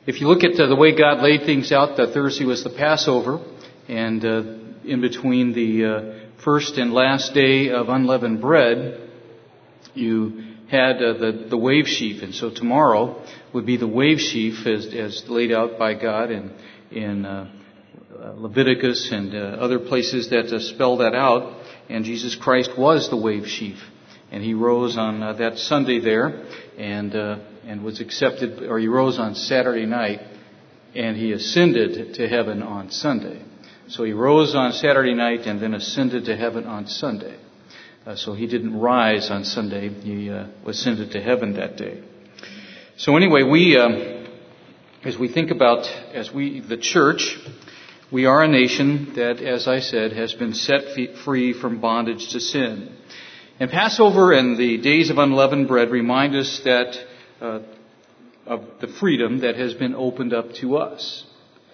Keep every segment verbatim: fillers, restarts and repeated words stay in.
If you look at uh, the way God laid things out, uh, Thursday was the Passover, and uh, in between the uh, first and last day of unleavened bread, you had uh, the, the wave sheaf. And so tomorrow would be the wave sheaf as, as laid out by God in, in uh, Leviticus and uh, other places that uh, spell that out. And Jesus Christ was the wave sheaf. And he rose on uh, that Sunday there and uh, and was accepted, or he rose on Saturday night and he ascended to heaven on Sunday. So he rose on Saturday night and then ascended to heaven on Sunday. Uh, so he didn't rise on Sunday. He uh, ascended to heaven that day. So anyway, we, um, as we think about, as we, the church, we are a nation that, as I said, has been set free from bondage to sin. And Passover and the days of unleavened bread remind us that uh, of the freedom that has been opened up to us.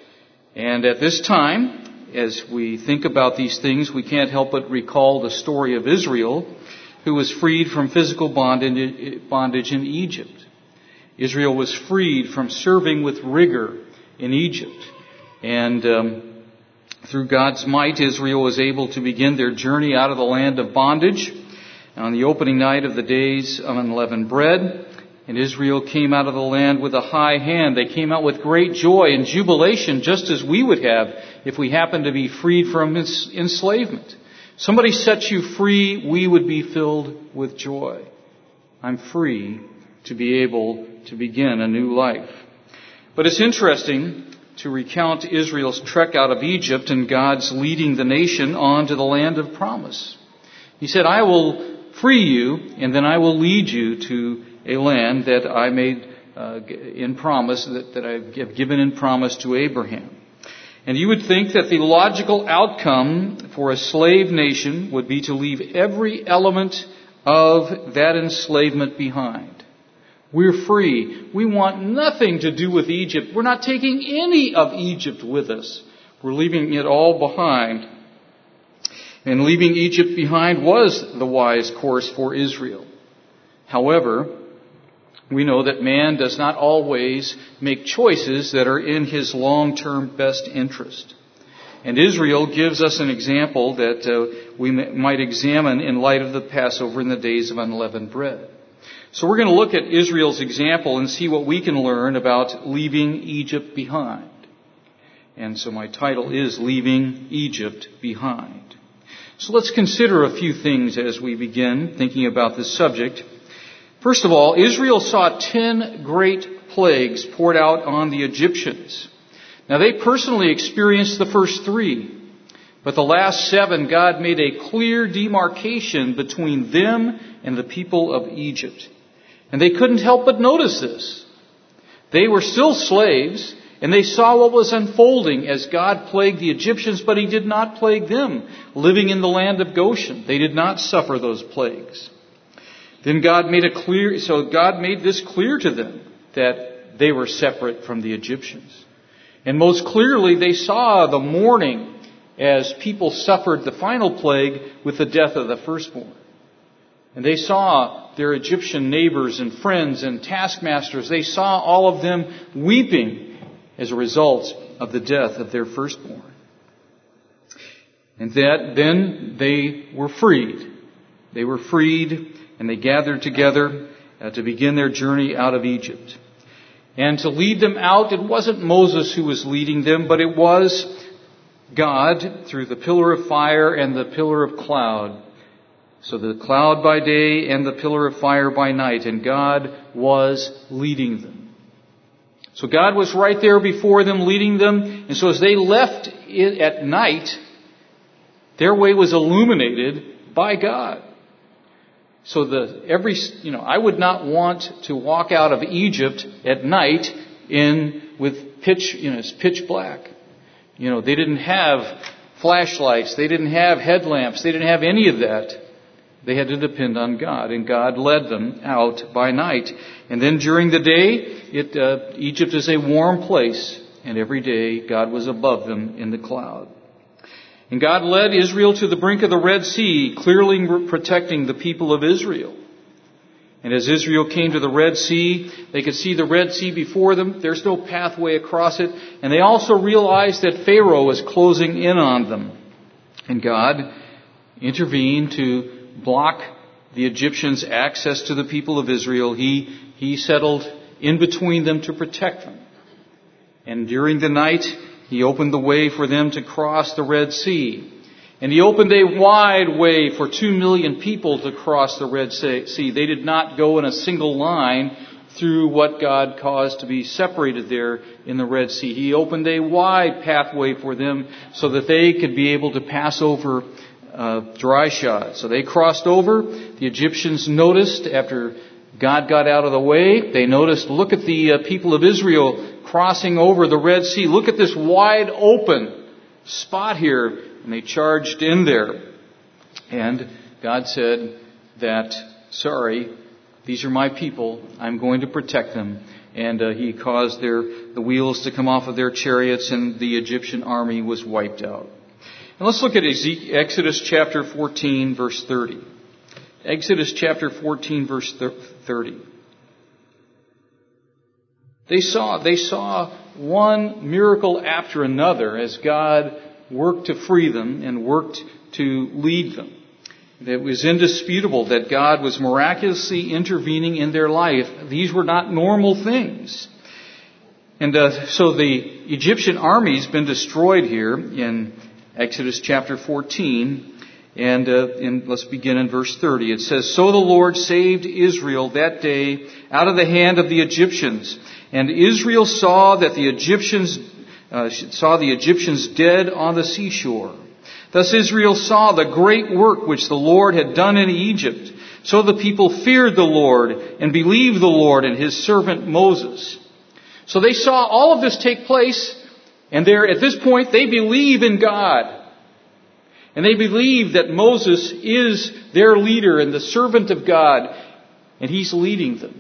And at this time, as we think about these things, we can't help but recall the story of Israel, who was freed from physical bondage in Egypt. Israel was freed from serving with rigor in Egypt. And um, through God's might, Israel was able to begin their journey out of the land of bondage on the opening night of the days of unleavened bread. And Israel came out of the land with a high hand. They came out with great joy and jubilation, just as we would have if we happened to be freed from enslavement. Somebody set you free, we would be filled with joy. I'm free to be able to begin a new life. But it's interesting to recount Israel's trek out of Egypt and God's leading the nation on to the land of promise. He said, I will free you, and then I will lead you to a land that I made uh, in promise, that, that I have given in promise to Abraham. And you would think that the logical outcome for a slave nation would be to leave every element of that enslavement behind. We're free. We want nothing to do with Egypt. We're not taking any of Egypt with us. We're leaving it all behind. And leaving Egypt behind was the wise course for Israel. However, we know that man does not always make choices that are in his long-term best interest. And Israel gives us an example that uh, we might examine in light of the Passover in the days of unleavened bread. So we're going to look at Israel's example and see what we can learn about leaving Egypt behind. And so my title is Leaving Egypt Behind. So let's consider a few things as we begin thinking about this subject. First of all, Israel saw ten great plagues poured out on the Egyptians. Now, they personally experienced the first three, but the last seven, God made a clear demarcation between them and the people of Egypt. And they couldn't help but notice this. They were still slaves, and they saw what was unfolding as God plagued the Egyptians, but He did not plague them. Living in the land of Goshen, they did not suffer those plagues. Then God made a clear, so God made this clear to them that they were separate from the Egyptians. And most clearly they saw the mourning as people suffered the final plague with the death of the firstborn. And they saw their Egyptian neighbors and friends and taskmasters. They saw all of them weeping as a result of the death of their firstborn. And that then they were freed. They were freed. And they gathered together uh, to begin their journey out of Egypt. And to lead them out, it wasn't Moses who was leading them, but it was God through the pillar of fire and the pillar of cloud. So the cloud by day and the pillar of fire by night. And God was leading them. So God was right there before them, leading them. And so as they left it at night, their way was illuminated by God. So the every you know I would not want to walk out of Egypt at night in with pitch you know it's pitch black. You know they didn't have flashlights, they didn't have headlamps, they didn't have any of that. They had to depend on God, and God led them out by night. And then during the day, it uh, Egypt is a warm place, and every day God was above them in the cloud. And God led Israel to the brink of the Red Sea, clearly protecting the people of Israel. And as Israel came to the Red Sea, they could see the Red Sea before them. There's no pathway across it. And they also realized that Pharaoh was closing in on them. And God intervened to block the Egyptians' access to the people of Israel. He, he settled in between them to protect them. And during the night, He opened the way for them to cross the Red Sea. And He opened a wide way for two million people to cross the Red Sea. They did not go in a single line through what God caused to be separated there in the Red Sea. He opened a wide pathway for them so that they could be able to pass over uh, dry shod. So they crossed over. The Egyptians noticed after God got out of the way, they noticed, look at the uh, people of Israel crossing over the Red Sea. Look at this wide open spot here. And they charged in there. And God said that, sorry, these are my people. I'm going to protect them. And uh, He caused their the wheels to come off of their chariots, and the Egyptian army was wiped out. And let's look at Exodus chapter fourteen, verse thirty. Exodus chapter fourteen, verse thirty. They saw, they saw one miracle after another as God worked to free them and worked to lead them. It was indisputable that God was miraculously intervening in their life. These were not normal things. And uh, so the Egyptian army's been destroyed here in Exodus chapter fourteen. And uh, in, let's begin in verse thirty. It says, "So the Lord saved Israel that day out of the hand of the Egyptians. And Israel saw that the Egyptians Uh, saw the Egyptians dead on the seashore. Thus Israel saw the great work which the Lord had done in Egypt. So the people feared the Lord and believed the Lord and His servant Moses." So they saw all of this take place, and they're, at this point they believe in God. And they believe that Moses is their leader and the servant of God, and he's leading them.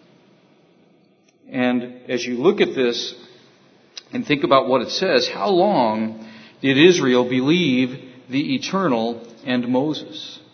And as you look at this, and think about what it says, how long did Israel believe the eternal and Moses?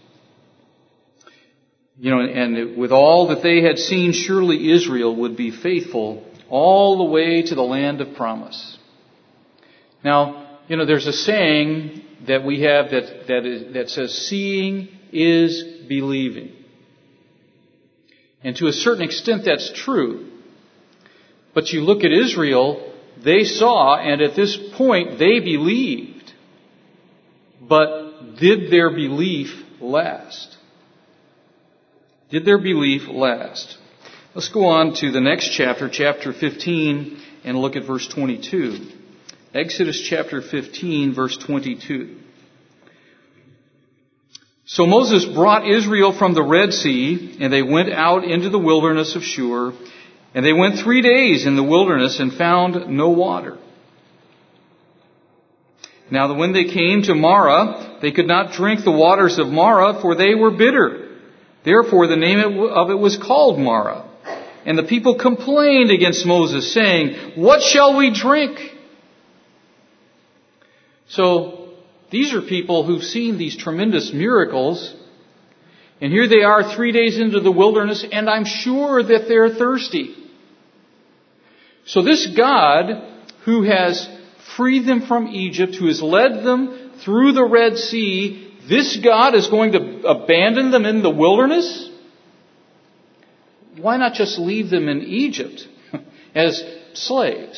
You know, and with all that they had seen, surely Israel would be faithful all the way to the land of promise. Now, you know, there's a saying that we have that, that, is, that says, seeing is believing. And to a certain extent that's true. But you look at Israel, they saw, and at this point they believed. But did their belief last? Did their belief last? Let's go on to the next chapter, chapter fifteen, and look at verse twenty-two. Exodus chapter fifteen, verse twenty-two. "So Moses brought Israel from the Red Sea, and they went out into the wilderness of Shur. And they went three days in the wilderness and found no water. Now when they came to Marah, they could not drink the waters of Marah, for they were bitter. Therefore the name of it was called Marah. And the people complained against Moses, saying, 'What shall we drink?' So these are people who've seen these tremendous miracles. And here they are three days into the wilderness, and I'm sure that they're thirsty. So this God who has freed them from Egypt, who has led them through the Red Sea, this God is going to abandon them in the wilderness? Why not just leave them in Egypt as slaves?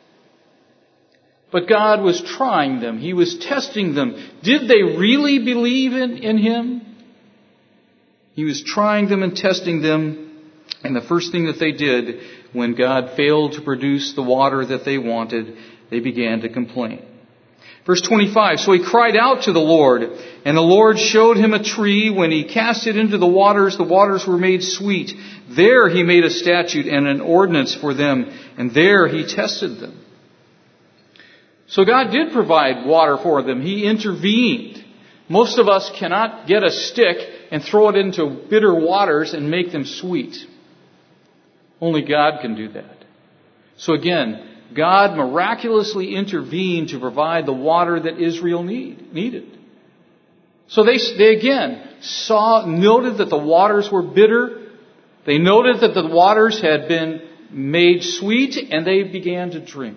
But God was trying them. He was testing them. Did they really believe in, in Him? He was trying them and testing them. And the first thing that they did, when God failed to produce the water that they wanted, they began to complain. Verse twenty-five, "So he cried out to the Lord, and the Lord showed him a tree. When he cast it into the waters, the waters were made sweet. There he made a statute and an ordinance for them, and there he tested them." So God did provide water for them. He intervened. Most of us cannot get a stick and throw it into bitter waters and make them sweet. Only God can do that. So again, God miraculously intervened to provide the water that Israel need, needed. So they, they again saw, noted that the waters were bitter, They noted that the waters had been made sweet, and they began to drink.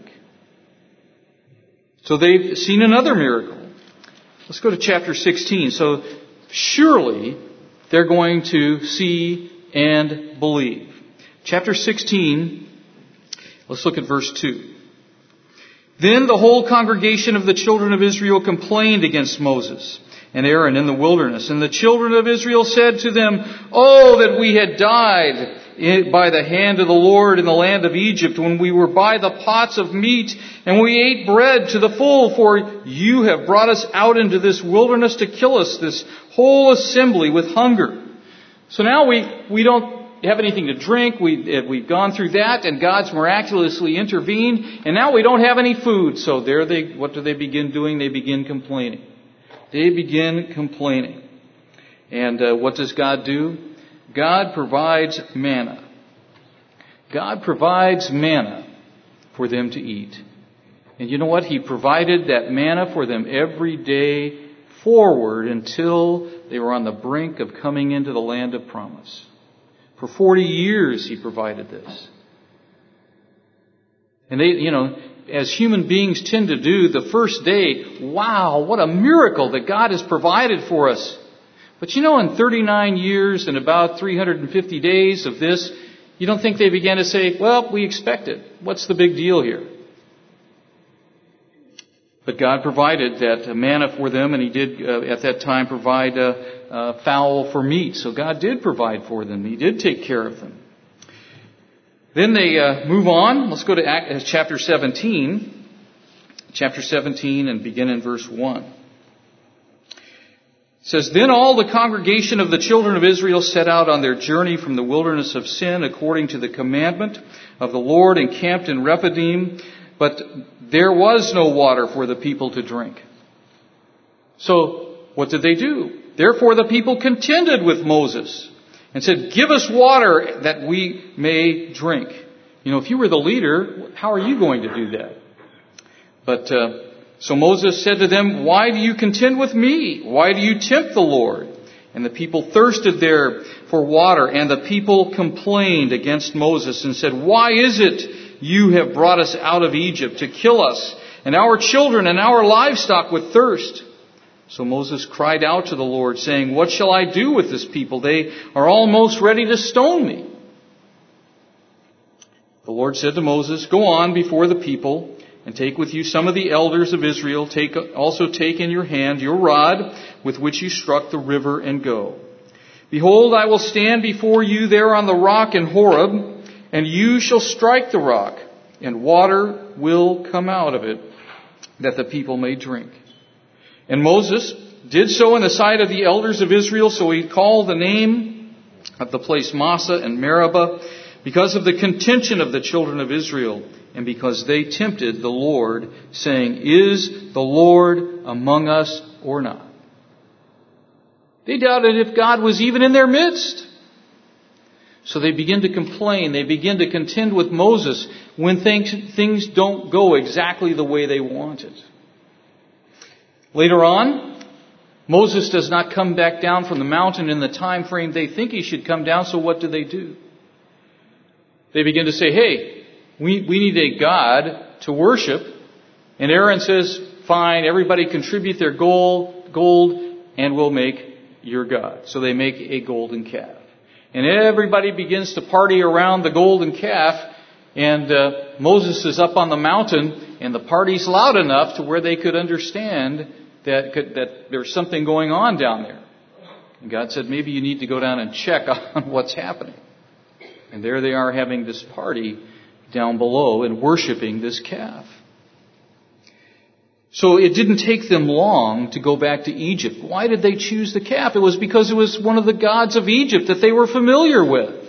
So they've seen another miracle. Let's go to chapter sixteen. So surely they're going to see and believe. Chapter sixteen, let's look at verse two. Then the whole congregation of the children of Israel complained against Moses and Aaron in the wilderness. And the children of Israel said to them, "Oh, that we had died by the hand of the Lord in the land of Egypt, when we were by the pots of meat, and we ate bread to the full, for you have brought us out into this wilderness to kill us, this whole assembly, with hunger." So now we, we don't have anything to drink. We, we've gone through that, and God's miraculously intervened, and now we don't have any food. So there they, what do they begin doing? They begin complaining. They begin complaining. And uh, what does God do? God provides manna. God provides manna for them to eat. And you know what? He provided that manna for them every day forward until they were on the brink of coming into the land of promise. For forty years He provided this. And they, you know, as human beings tend to do, the first day, wow, what a miracle that God has provided for us. But you know, in thirty-nine years and about three hundred fifty days of this, you don't think they began to say, well, we expect it. What's the big deal here? But God provided that manna for them, and He did uh, at that time provide uh, uh, fowl for meat. So God did provide for them. He did take care of them. Then they uh, move on. Let's go to Act, uh, chapter seventeen. Chapter seventeen and begin in verse one. It says, "Then all the congregation of the children of Israel set out on their journey from the wilderness of Sin according to the commandment of the Lord, and camped in Rephidim, but there was no water for the people to drink." So what did they do? "Therefore the people contended with Moses and said, 'Give us water that we may drink.'" You know, if you were the leader, how are you going to do that? But uh, so Moses said to them, "Why do you contend with me? Why do you tempt the Lord?" And the people thirsted there for water, and the people complained against Moses and said, "Why is it you have brought us out of Egypt to kill us and our children and our livestock with thirst?" So Moses cried out to the Lord, saying, "What shall I do with this people? They are almost ready to stone me." The Lord said to Moses, "Go on before the people, and take with you some of the elders of Israel. Take, also take in your hand your rod with which you struck the river, and go. Behold, I will stand before you there on the rock in Horeb, and you shall strike the rock, and water will come out of it, that the people may drink." And Moses did so in the sight of the elders of Israel. So he called the name of the place Massah and Meribah, because of the contention of the children of Israel, and because they tempted the Lord, saying, "Is the Lord among us or not?" They doubted if God was even in their midst. So they begin to complain. They begin to contend with Moses when things, things don't go exactly the way they wanted. Later on, Moses does not come back down from the mountain in the time frame they think he should come down. So what do they do? They begin to say, "Hey, we, we need a God to worship." And Aaron says, "Fine, everybody contribute their gold, gold, and we'll make your God." So they make a golden calf. And everybody begins to party around the golden calf. And uh, Moses is up on the mountain, and the party's loud enough to where they could understand that, could, that there's something going on down there. And God said, "Maybe you need to go down and check on what's happening." And there they are having this party down below and worshiping this calf. So it didn't take them long to go back to Egypt. Why did they choose the calf? It was because it was one of the gods of Egypt that they were familiar with.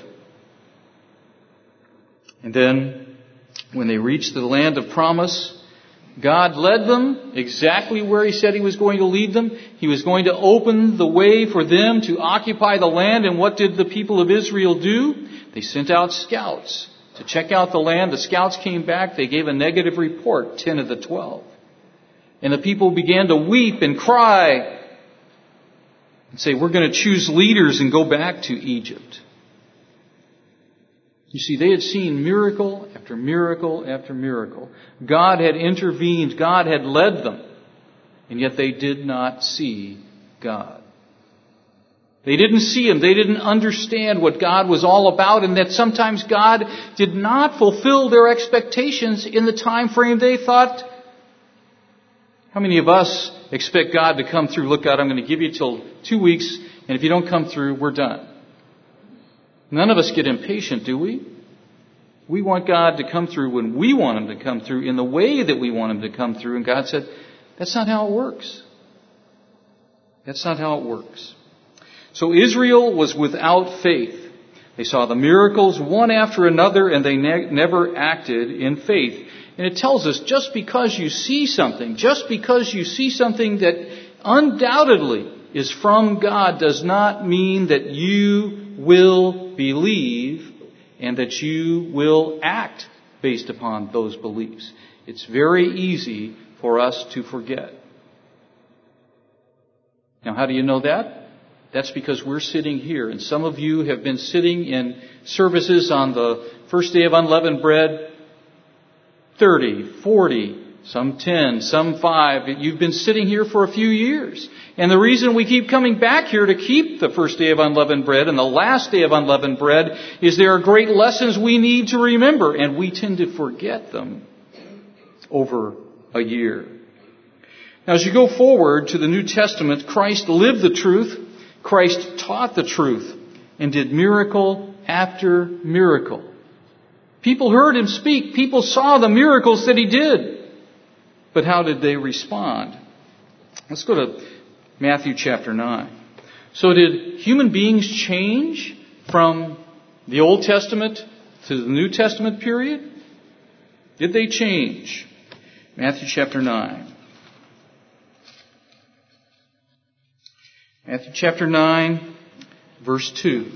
And then when they reached the land of promise, God led them exactly where He said He was going to lead them. He was going to open the way for them to occupy the land. And what did the people of Israel do? They sent out scouts to check out the land. The scouts came back. They gave a negative report, ten of the twelve. And the people began to weep and cry and say, "We're going to choose leaders and go back to Egypt." You see, they had seen miracle after miracle after miracle. God had intervened. God had led them. And yet they did not see God. They didn't see Him. They didn't understand what God was all about, and that sometimes God did not fulfill their expectations in the time frame they thought. How many of us expect God to come through? Look, God, I'm going to give you till two weeks, and if you don't come through, we're done. None of us get impatient, do we? We want God to come through when we want Him to come through, in the way that we want Him to come through. And God said, that's not how it works. That's not how it works. So Israel was without faith. They saw the miracles one after another, and they ne- never acted in faith. And it tells us, just because you see something, just because you see something that undoubtedly is from God, does not mean that you will believe and that you will act based upon those beliefs. It's very easy for us to forget. Now, how do you know that? That's because we're sitting here, and some of you have been sitting in services on the first day of unleavened bread, thirty, forty, some ten, some five. You've been sitting here for a few years. And the reason we keep coming back here to keep the first day of unleavened bread and the last day of unleavened bread is there are great lessons we need to remember, and we tend to forget them over a year. Now, as you go forward to the New Testament, Christ lived the truth, Christ taught the truth, and did miracle after miracle. People heard Him speak. People saw the miracles that He did. But how did they respond? Let's go to Matthew chapter nine. So did human beings change from the Old Testament to the New Testament period? Did they change? Matthew chapter nine. Matthew chapter nine, verse two.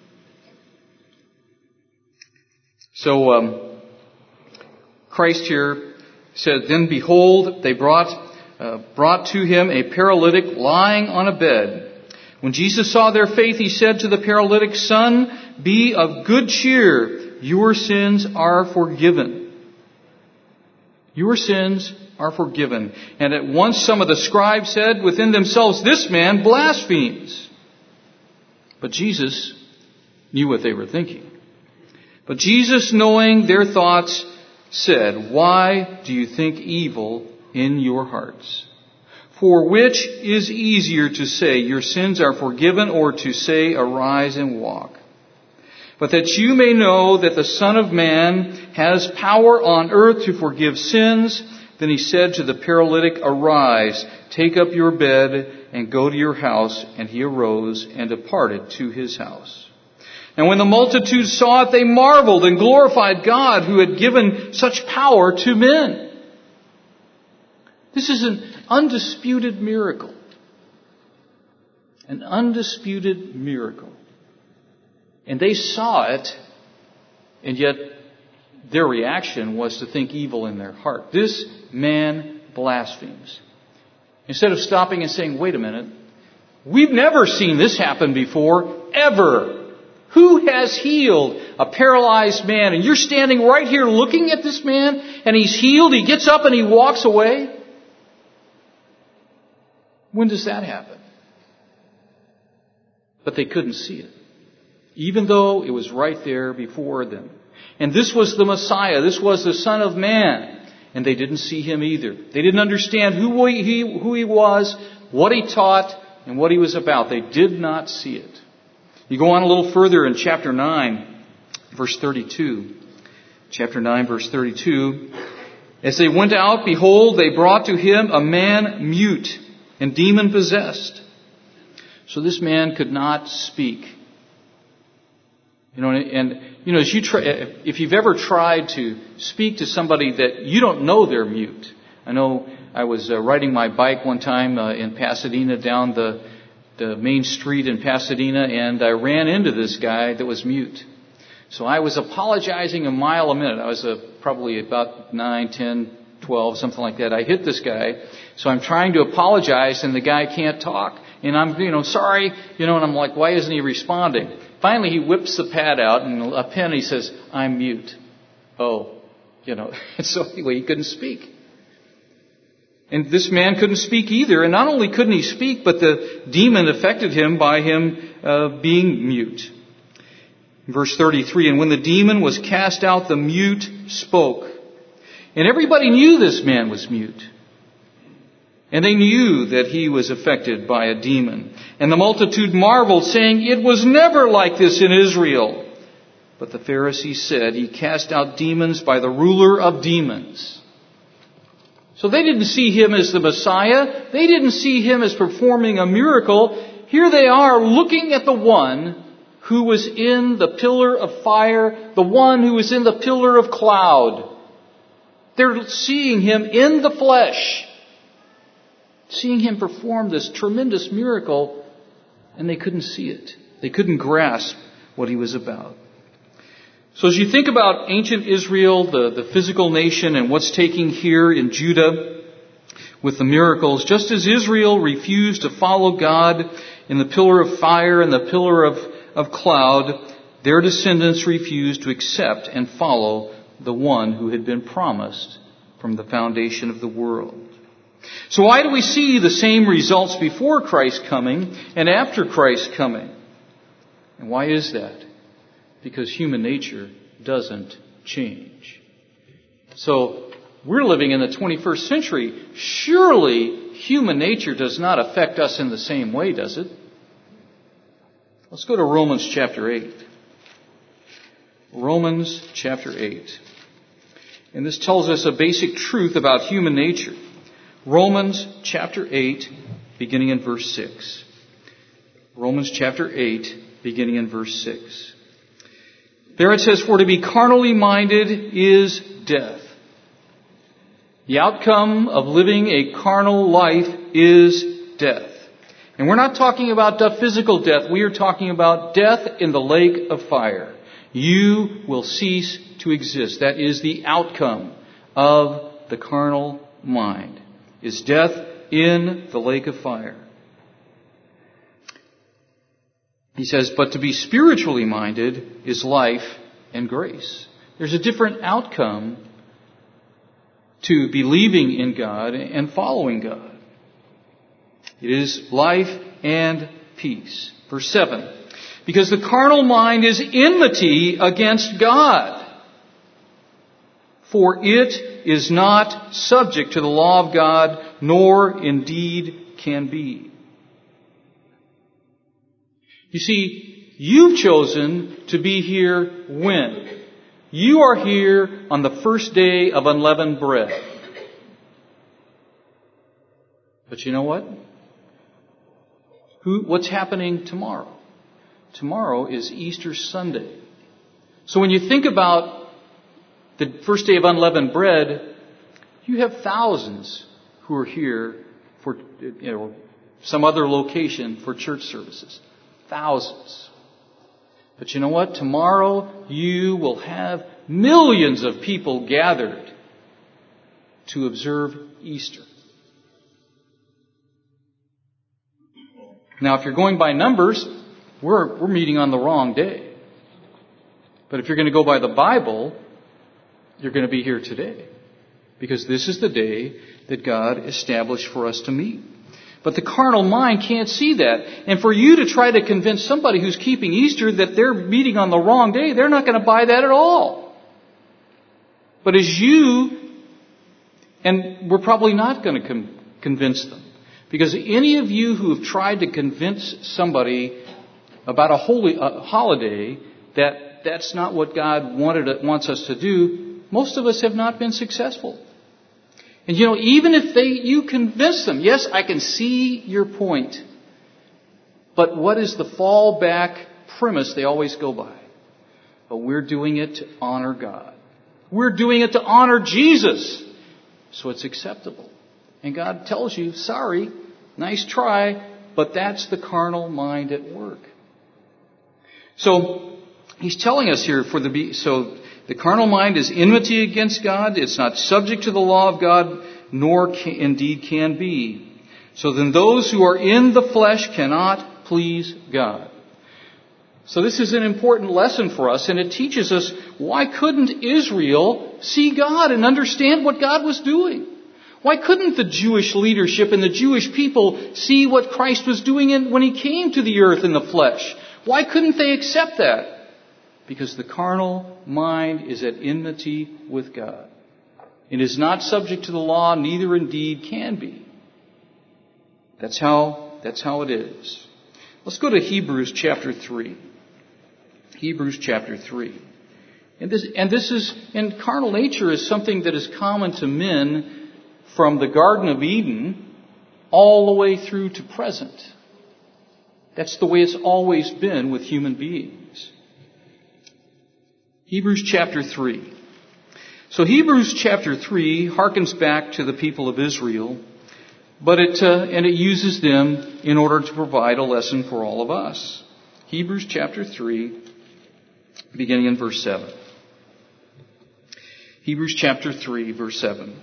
So um, Christ here said, "Then behold, they brought uh, brought to Him a paralytic lying on a bed. When Jesus saw their faith, He said to the paralytic, 'Son, be of good cheer. Your sins are forgiven.'" Your sins are forgiven. And at once some of the scribes said within themselves, "This man blasphemes." But Jesus knew what they were thinking. But Jesus, knowing their thoughts, said, "Why do you think evil in your hearts? For which is easier to say, 'Your sins are forgiven,' or to say, 'Arise and walk'? But that you may know that the Son of Man has power on earth to forgive sins." Then He said to the paralytic, "Arise, take up your bed, and go to your house." And he arose and departed to his house. And when the multitude saw it, they marveled and glorified God, who had given such power to men. This is an undisputed miracle. An undisputed miracle. And they saw it, and yet their reaction was to think evil in their heart. This man blasphemes. Instead of stopping and saying, "Wait a minute, we've never seen this happen before, ever. Who has healed a paralyzed man? And you're standing right here looking at this man, and he's healed, he gets up and he walks away." When does that happen? But they couldn't see it, even though it was right there before them. And this was the Messiah. This was the Son of Man. And they didn't see Him either. They didn't understand who he, who he was, what He taught, and what He was about. They did not see it. You go on a little further in chapter nine, verse thirty-two. Chapter nine, verse thirty-two. "As they went out, behold, they brought to Him a man mute and demon-possessed." So this man could not speak. You know, and, you know, as you try, if you've ever tried to speak to somebody that you don't know they're mute. I know I was uh, riding my bike one time uh, in Pasadena, down the, the main street in Pasadena, and I ran into this guy that was mute. So I was apologizing a mile a minute. I was uh, probably about nine, ten, twelve, something like that. I hit this guy. So I'm trying to apologize, and the guy can't talk. And I'm, you know, sorry, you know, and I'm like, why isn't he responding? finally he whips the pad out and a pen. He says, "I'm mute." Oh, you know. And so anyway, he couldn't speak. And this man couldn't speak either. And not only couldn't he speak, but the demon affected him by him uh, being mute. Verse thirty-three, and when the demon was cast out, the mute spoke. And everybody knew this man was mute. And they knew that he was affected by a demon. And the multitude marveled, saying, "It was never like this in Israel." But the Pharisees said, "He cast out demons by the ruler of demons." So they didn't see him as the Messiah. They didn't see him as performing a miracle. Here they are looking at the one who was in the pillar of fire, the one who was in the pillar of cloud. They're seeing him in the flesh, seeing him perform this tremendous miracle, and they couldn't see it. They couldn't grasp what he was about. So as you think about ancient Israel, the, the physical nation, and what's taking here in Judah with the miracles, just as Israel refused to follow God in the pillar of fire and the pillar of, of cloud, their descendants refused to accept and follow the one who had been promised from the foundation of the world. So why do we see the same results before Christ's coming and after Christ's coming? And why is that? Because human nature doesn't change. So we're living in the twenty-first century. Surely human nature does not affect us in the same way, does it? Let's go to Romans chapter eight. Romans chapter eight. And this tells us a basic truth about human nature. Romans chapter eight, beginning in verse six. Romans chapter eight, beginning in verse six. There it says, "For to be carnally minded is death." The outcome of living a carnal life is death. And we're not talking about the physical death. We are talking about death in the lake of fire. You will cease to exist. That is the outcome of the carnal mind, is death in the lake of fire. He says, "But to be spiritually minded is life and grace." There's a different outcome to believing in God and following God. It is life and peace. Verse seven. "Because the carnal mind is enmity against God, for it is not subject to the law of God, nor indeed can be." You see, you've chosen to be here when? You are here on the first day of unleavened bread. But you know what? Who, what's happening tomorrow? Tomorrow is Easter Sunday. So when you think about the first day of unleavened bread, you have thousands who are here for, you know, some other location for church services. Thousands. But you know what? Tomorrow you will have millions of people gathered to observe Easter. Now, if you're going by numbers, we're, we're meeting on the wrong day. But if you're going to go by the Bible, you're going to be here today. Because this is the day that God established for us to meet. But the carnal mind can't see that. And for you to try to convince somebody who's keeping Easter that they're meeting on the wrong day, they're not going to buy that at all. But as you, and we're probably not going to com- convince them. Because any of you who have tried to convince somebody about a holy a holiday that that's not what God wanted wants us to do, most of us have not been successful. And you know, even if they you convince them, yes, I can see your point. But what is the fallback premise they always go by? But we're doing it to honor God. We're doing it to honor Jesus. So it's acceptable. And God tells you, sorry, nice try, but that's the carnal mind at work. So He's telling us here for the so the carnal mind is enmity against God. It's not subject to the law of God, nor can, indeed can be. So then those who are in the flesh cannot please God. So this is an important lesson for us, and it teaches us, why couldn't Israel see God and understand what God was doing? Why couldn't the Jewish leadership and the Jewish people see what Christ was doing in, when He came to the earth in the flesh? Why couldn't they accept that? Because the carnal mind is at enmity with God. It is not subject to the law, neither indeed can be. That's how, that's how it is. Let's go to Hebrews chapter three. Hebrews chapter three. And this, and this is, and carnal nature is something that is common to men from the Garden of Eden all the way through to present. That's the way it's always been with human beings. Hebrews chapter three. So Hebrews chapter three harkens back to the people of Israel, but it uh, and it uses them in order to provide a lesson for all of us. Hebrews chapter three, beginning in verse seven. Hebrews chapter three, verse seven.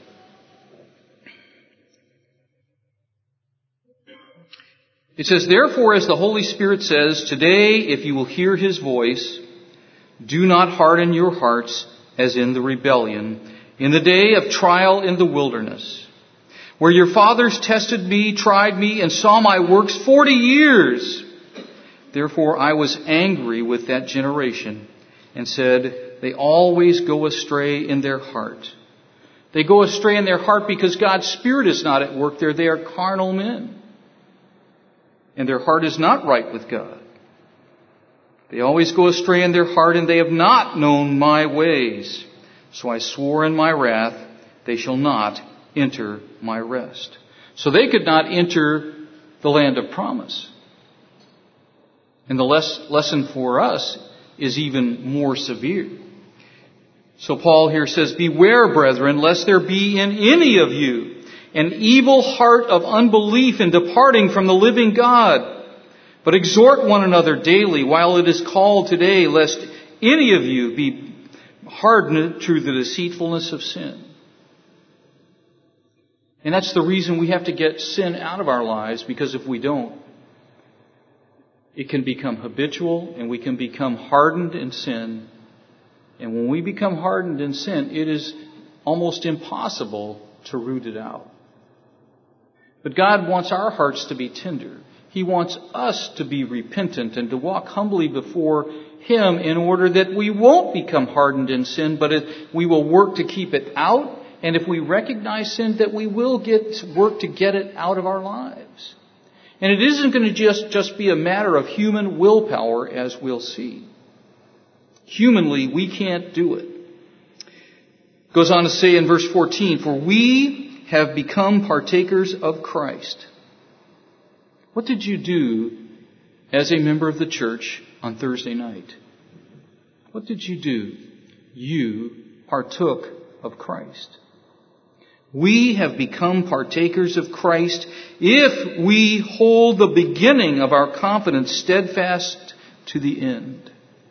It says, "Therefore, as the Holy Spirit says, today, if you will hear His voice, do not harden your hearts as in the rebellion, in the day of trial in the wilderness, where your fathers tested me, tried me, and saw my works forty years. Therefore I was angry with that generation and said, they always go astray in their heart. They go astray in their heart because God's Spirit is not at work there. They are carnal men, and their heart is not right with God. They always go astray in their heart, and they have not known my ways. So I swore in my wrath, they shall not enter my rest." So they could not enter the land of promise. And the les- lesson for us is even more severe. So Paul here says, "Beware, brethren, lest there be in any of you an evil heart of unbelief in departing from the living God. But exhort one another daily while it is called today, lest any of you be hardened through the deceitfulness of sin." And that's the reason we have to get sin out of our lives, because if we don't, it can become habitual and we can become hardened in sin. And when we become hardened in sin, it is almost impossible to root it out. But God wants our hearts to be tender. He wants us to be repentant and to walk humbly before Him in order that we won't become hardened in sin, but it, we will work to keep it out. And if we recognize sin, that we will get work to get it out of our lives. And it isn't going to just, just be a matter of human willpower, as we'll see. Humanly, we can't do it. Goes on to say in verse fourteen, "For we have become partakers of Christ." What did you do as a member of the church on Thursday night? What did you do? You partook of Christ. We have become partakers of Christ if we hold the beginning of our confidence steadfast to the end.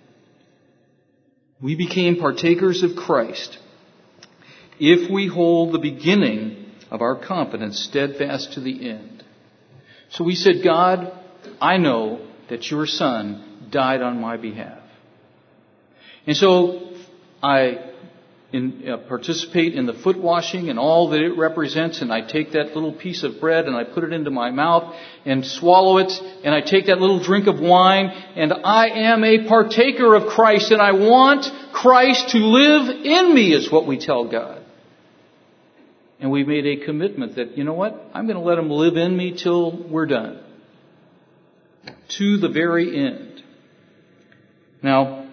We became partakers of Christ if we hold the beginning of our confidence steadfast to the end. So we said, "God, I know that your Son died on my behalf. And so I in, uh, participate in the foot washing and all that it represents, and I take that little piece of bread and I put it into my mouth and swallow it, and I take that little drink of wine, and I am a partaker of Christ, and I want Christ to live in me," is what we tell God. And we made a commitment that, you know what, I'm going to let Him live in me till we're done. To the very end. Now,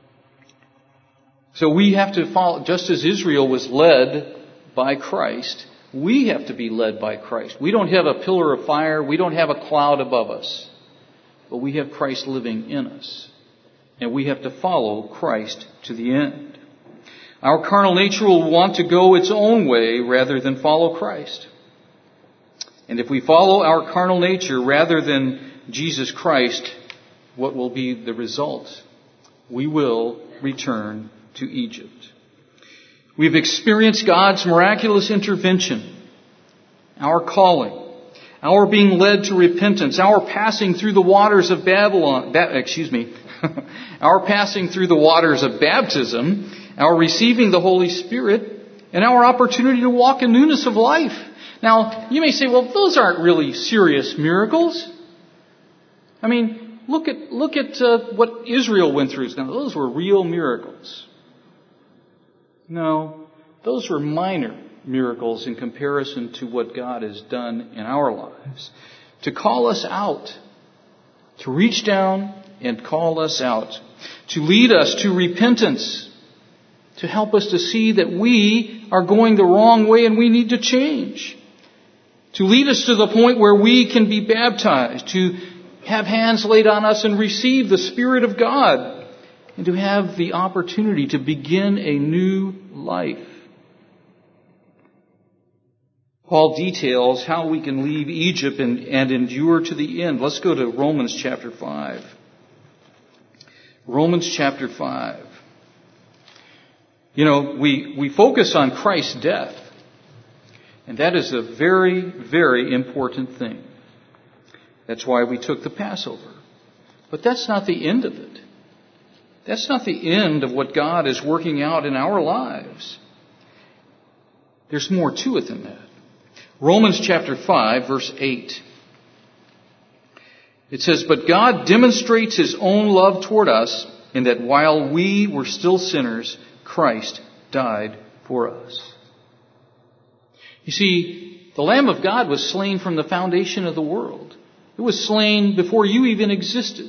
so we have to follow, just as Israel was led by Christ, we have to be led by Christ. We don't have a pillar of fire. We don't have a cloud above us. But we have Christ living in us. And we have to follow Christ to the end. Our carnal nature will want to go its own way rather than follow Christ. And if we follow our carnal nature rather than Jesus Christ, what will be the result? We will return to Egypt. We've experienced God's miraculous intervention, our calling, our being led to repentance, our passing through the waters of Babylon, excuse me, our passing through the waters of baptism, our receiving the Holy Spirit, and our opportunity to walk in newness of life. Now, you may say, well, those aren't really serious miracles. I mean, look at look at uh, what Israel went through. Now, those were real miracles. No, those were minor miracles in comparison to what God has done in our lives. To call us out, to reach down and call us out, to lead us to repentance, to help us to see that we are going the wrong way and we need to change, to lead us to the point where we can be baptized, to have hands laid on us and receive the Spirit of God, and to have the opportunity to begin a new life. Paul details how we can leave Egypt and, and endure to the end. Let's go to Romans chapter five. Romans chapter five. You know, we, we focus on Christ's death. And that is a very, very important thing. That's why we took the Passover. But that's not the end of it. That's not the end of what God is working out in our lives. There's more to it than that. Romans chapter five, verse eight. It says, "But God demonstrates His own love toward us in that while we were still sinners, Christ died for us." You see, the Lamb of God was slain from the foundation of the world. It was slain before you even existed.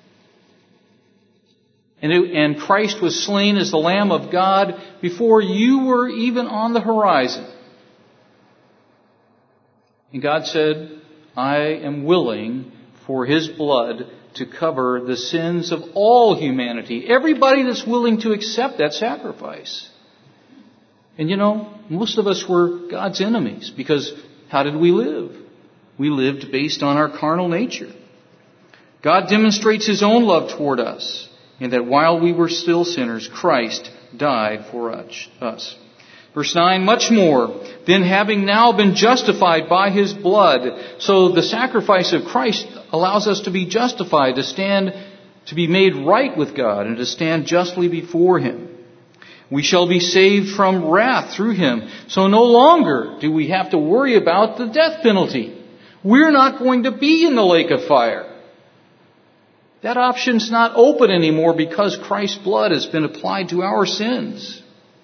And, it, and Christ was slain as the Lamb of God before you were even on the horizon. And God said, "I am willing for His blood to cover the sins of all humanity." Everybody that's willing to accept that sacrifice. And you know, most of us were God's enemies because how did we live? We lived based on our carnal nature. God demonstrates His own love toward us in that while we were still sinners, Christ died for us. Verse nine, "Much more, then having now been justified by His blood." So the sacrifice of Christ allows us to be justified, to stand, to be made right with God, and to stand justly before Him. "We shall be saved from wrath through Him." So no longer do we have to worry about the death penalty. We're not going to be in the lake of fire. That option's not open anymore because Christ's blood has been applied to our sins.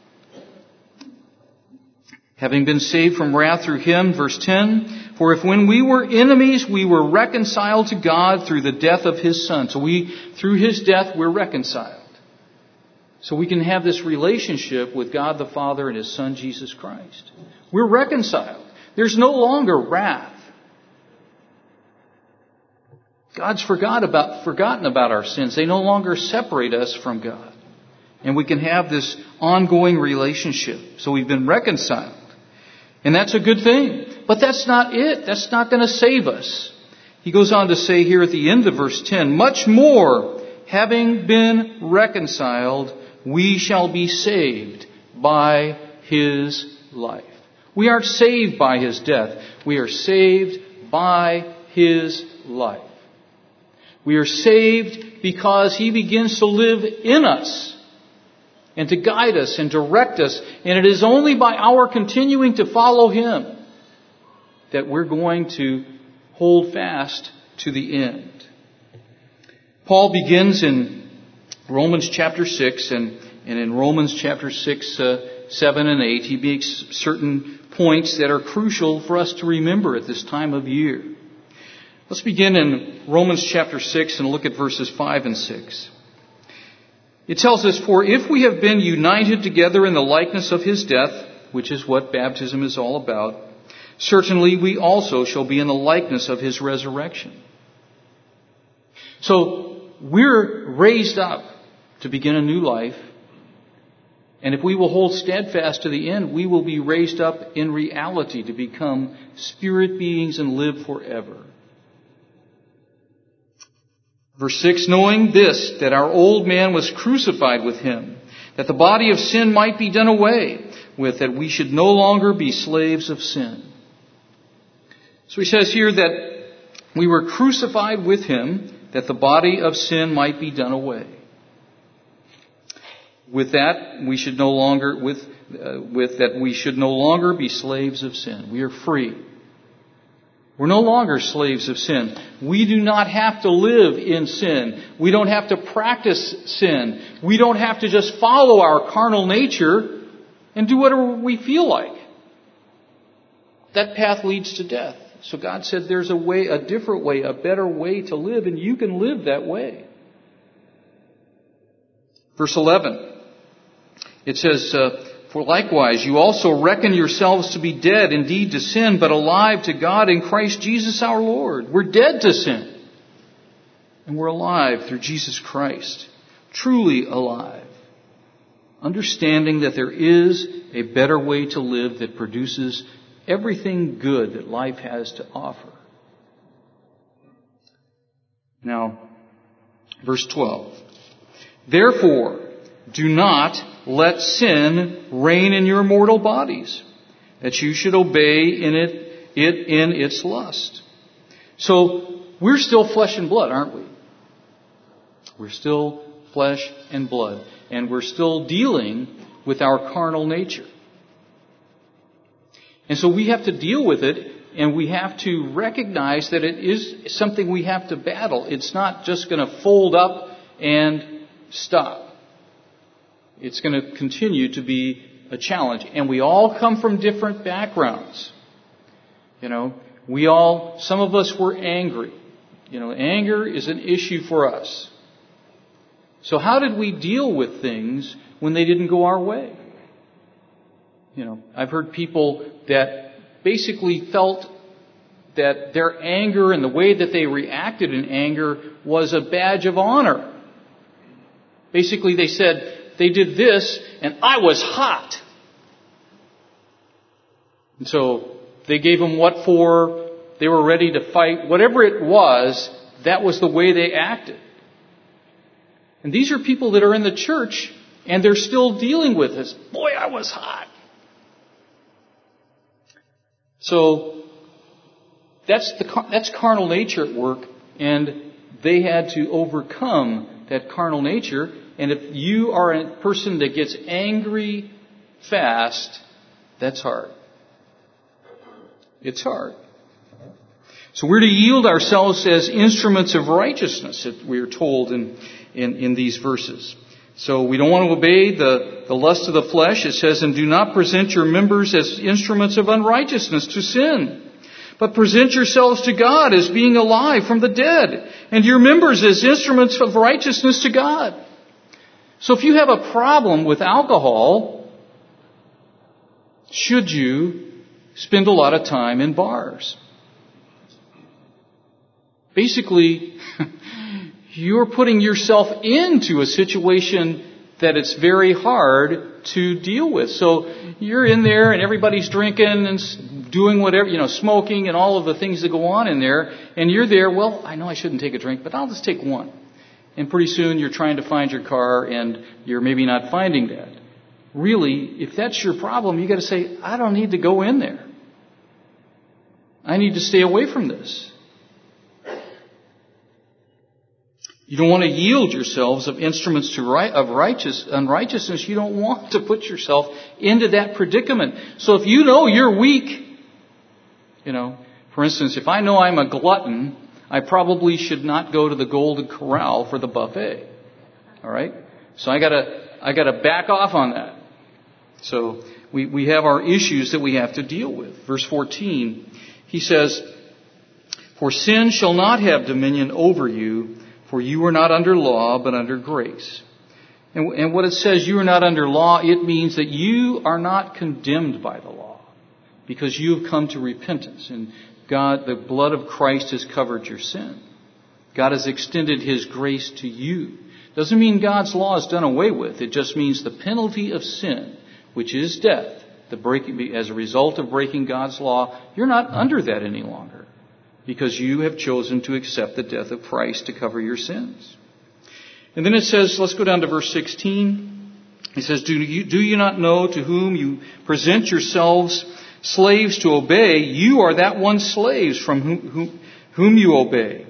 Having been saved from wrath through Him, verse ten, "For if when we were enemies, we were reconciled to God through the death of His Son." So we, through His death, we're reconciled. So we can have this relationship with God the Father and His Son, Jesus Christ. We're reconciled. There's no longer wrath. God's forgot about, forgotten about our sins. They no longer separate us from God. And we can have this ongoing relationship. So we've been reconciled. And that's a good thing. But that's not it. That's not going to save us. He goes on to say here at the end of verse ten, "Much more, having been reconciled, we shall be saved by His life." We aren't saved by His death. We are saved by His life. We are saved because He begins to live in us and to guide us and direct us. And it is only by our continuing to follow Him that we're going to hold fast to the end. Paul begins in Romans chapter six, and, and in Romans chapter six, uh, seven and eight, he makes certain points that are crucial for us to remember at this time of year. Let's begin in Romans chapter six and look at verses five and six. It tells us, "For if we have been united together in the likeness of His death," which is what baptism is all about, "certainly we also shall be in the likeness of His resurrection." So we're raised up to begin a new life. And if we will hold steadfast to the end, we will be raised up in reality to become spirit beings and live forever. Verse six, "Knowing this, that our old man was crucified with Him, that the body of sin might be done away with, that we should no longer be slaves of sin." So he says here that we were crucified with Him, that the body of sin might be done away. With that, we should no longer, with, uh, with that we should no longer be slaves of sin. We are free. We're no longer slaves of sin. We do not have to live in sin. We don't have to practice sin. We don't have to just follow our carnal nature and do whatever we feel like. That path leads to death. So God said there's a way, a different way, a better way to live, and you can live that way. Verse eleven. It says, uh, For likewise, you also reckon yourselves to be dead indeed to sin, but alive to God in Christ Jesus our Lord. We're dead to sin. And we're alive through Jesus Christ. Truly alive. Understanding that there is a better way to live that produces everything good that life has to offer. Now, verse twelve. Therefore, do not let sin reign in your mortal bodies, that you should obey in it, it in its lust. So, we're still flesh and blood, aren't we? We're still flesh and blood. And we're still dealing with our carnal nature. And so we have to deal with it, and we have to recognize that it is something we have to battle. It's not just going to fold up and stop. It's going to continue to be a challenge. And we all come from different backgrounds. You know, we all, some of us were angry. You know, anger is an issue for us. So how did we deal with things when they didn't go our way? You know, I've heard people that basically felt that their anger and the way that they reacted in anger was a badge of honor. Basically, they said, they did this, and I was hot. And so they gave them what for. They were ready to fight. Whatever it was, that was the way they acted. And these are people that are in the church, and they're still dealing with this. Boy, I was hot. So that's the that's carnal nature at work, and they had to overcome that carnal nature. And if you are a person that gets angry fast, that's hard. It's hard. So we're to yield ourselves as instruments of righteousness, we are told in, in, in these verses. So we don't want to obey the, the lust of the flesh. It says, and do not present your members as instruments of unrighteousness to sin, but present yourselves to God as being alive from the dead, and your members as instruments of righteousness to God. So if you have a problem with alcohol, should you spend a lot of time in bars? Basically, you're putting yourself into a situation that it's very hard to deal with. So you're in there and everybody's drinking and doing whatever, you know, smoking and all of the things that go on in there. And you're there, well, I know I shouldn't take a drink, but I'll just take one. And pretty soon you're trying to find your car and you're maybe not finding that. Really, if that's your problem, you got to say, I don't need to go in there. I need to stay away from this. You don't want to yield yourselves of instruments to right, of righteous unrighteousness. You don't want to put yourself into that predicament. So if you know you're weak, you know, for instance, if I know I'm a glutton, I probably should not go to the Golden Corral for the buffet. All right? So I gotta, I gotta back off on that. So we, we have our issues that we have to deal with. Verse fourteen, he says, for sin shall not have dominion over you, for you are not under law, but under grace. And, and what it says, you are not under law, it means that you are not condemned by the law, because you have come to repentance. And God, the blood of Christ has covered your sin. God has extended His grace to you. Doesn't mean God's law is done away with. It just means the penalty of sin, which is death, the breaking, as a result of breaking God's law, you're not under that any longer, because you have chosen to accept the death of Christ to cover your sins. And then it says, let's go down to verse sixteen. It says, do you, do you not know to whom you present yourselves slaves to obey? You are that one slaves from whom, whom, whom you obey,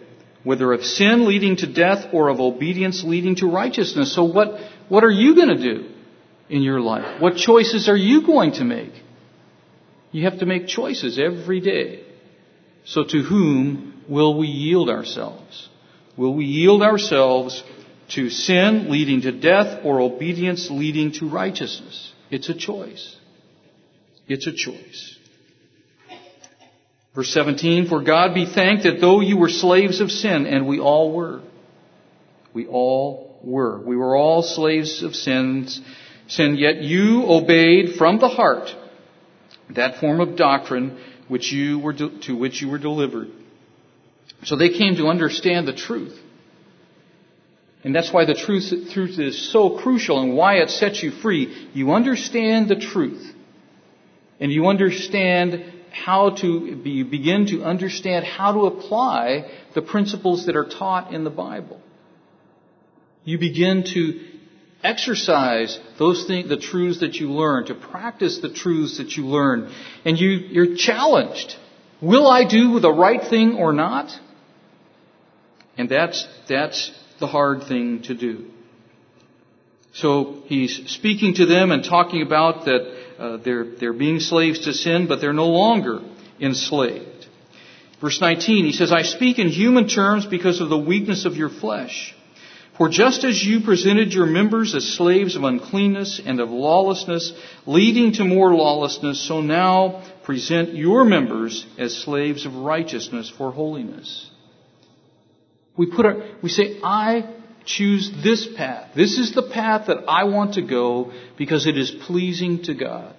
whether of sin leading to death or of obedience leading to righteousness. So what, what are you going to do in your life? What choices are you going to make? You have to make choices every day. So to whom will we yield ourselves? Will we yield ourselves to sin leading to death or obedience leading to righteousness? It's a choice. It's a choice. Verse seventeen, for God be thanked that though you were slaves of sin, and we all were. We all were. We were all slaves of sins, sin, yet you obeyed from the heart that form of doctrine which you were de- to which you were delivered. So they came to understand the truth. And that's why the truth, truth is so crucial and why it sets you free. You understand the truth. And you understand how to, you begin to understand how to apply the principles that are taught in the Bible. You begin to exercise those things, the truths that you learn, to practice the truths that you learn. And you, you're challenged. Will I do the right thing or not? And that's, that's the hard thing to do. So he's speaking to them and talking about that uh, they're, they're being slaves to sin, but they're no longer enslaved. Verse nineteen, he says, I speak in human terms because of the weakness of your flesh. For just as you presented your members as slaves of uncleanness and of lawlessness, leading to more lawlessness, so now present your members as slaves of righteousness for holiness. We put our, we say, I choose this path. This is the path that I want to go because it is pleasing to God.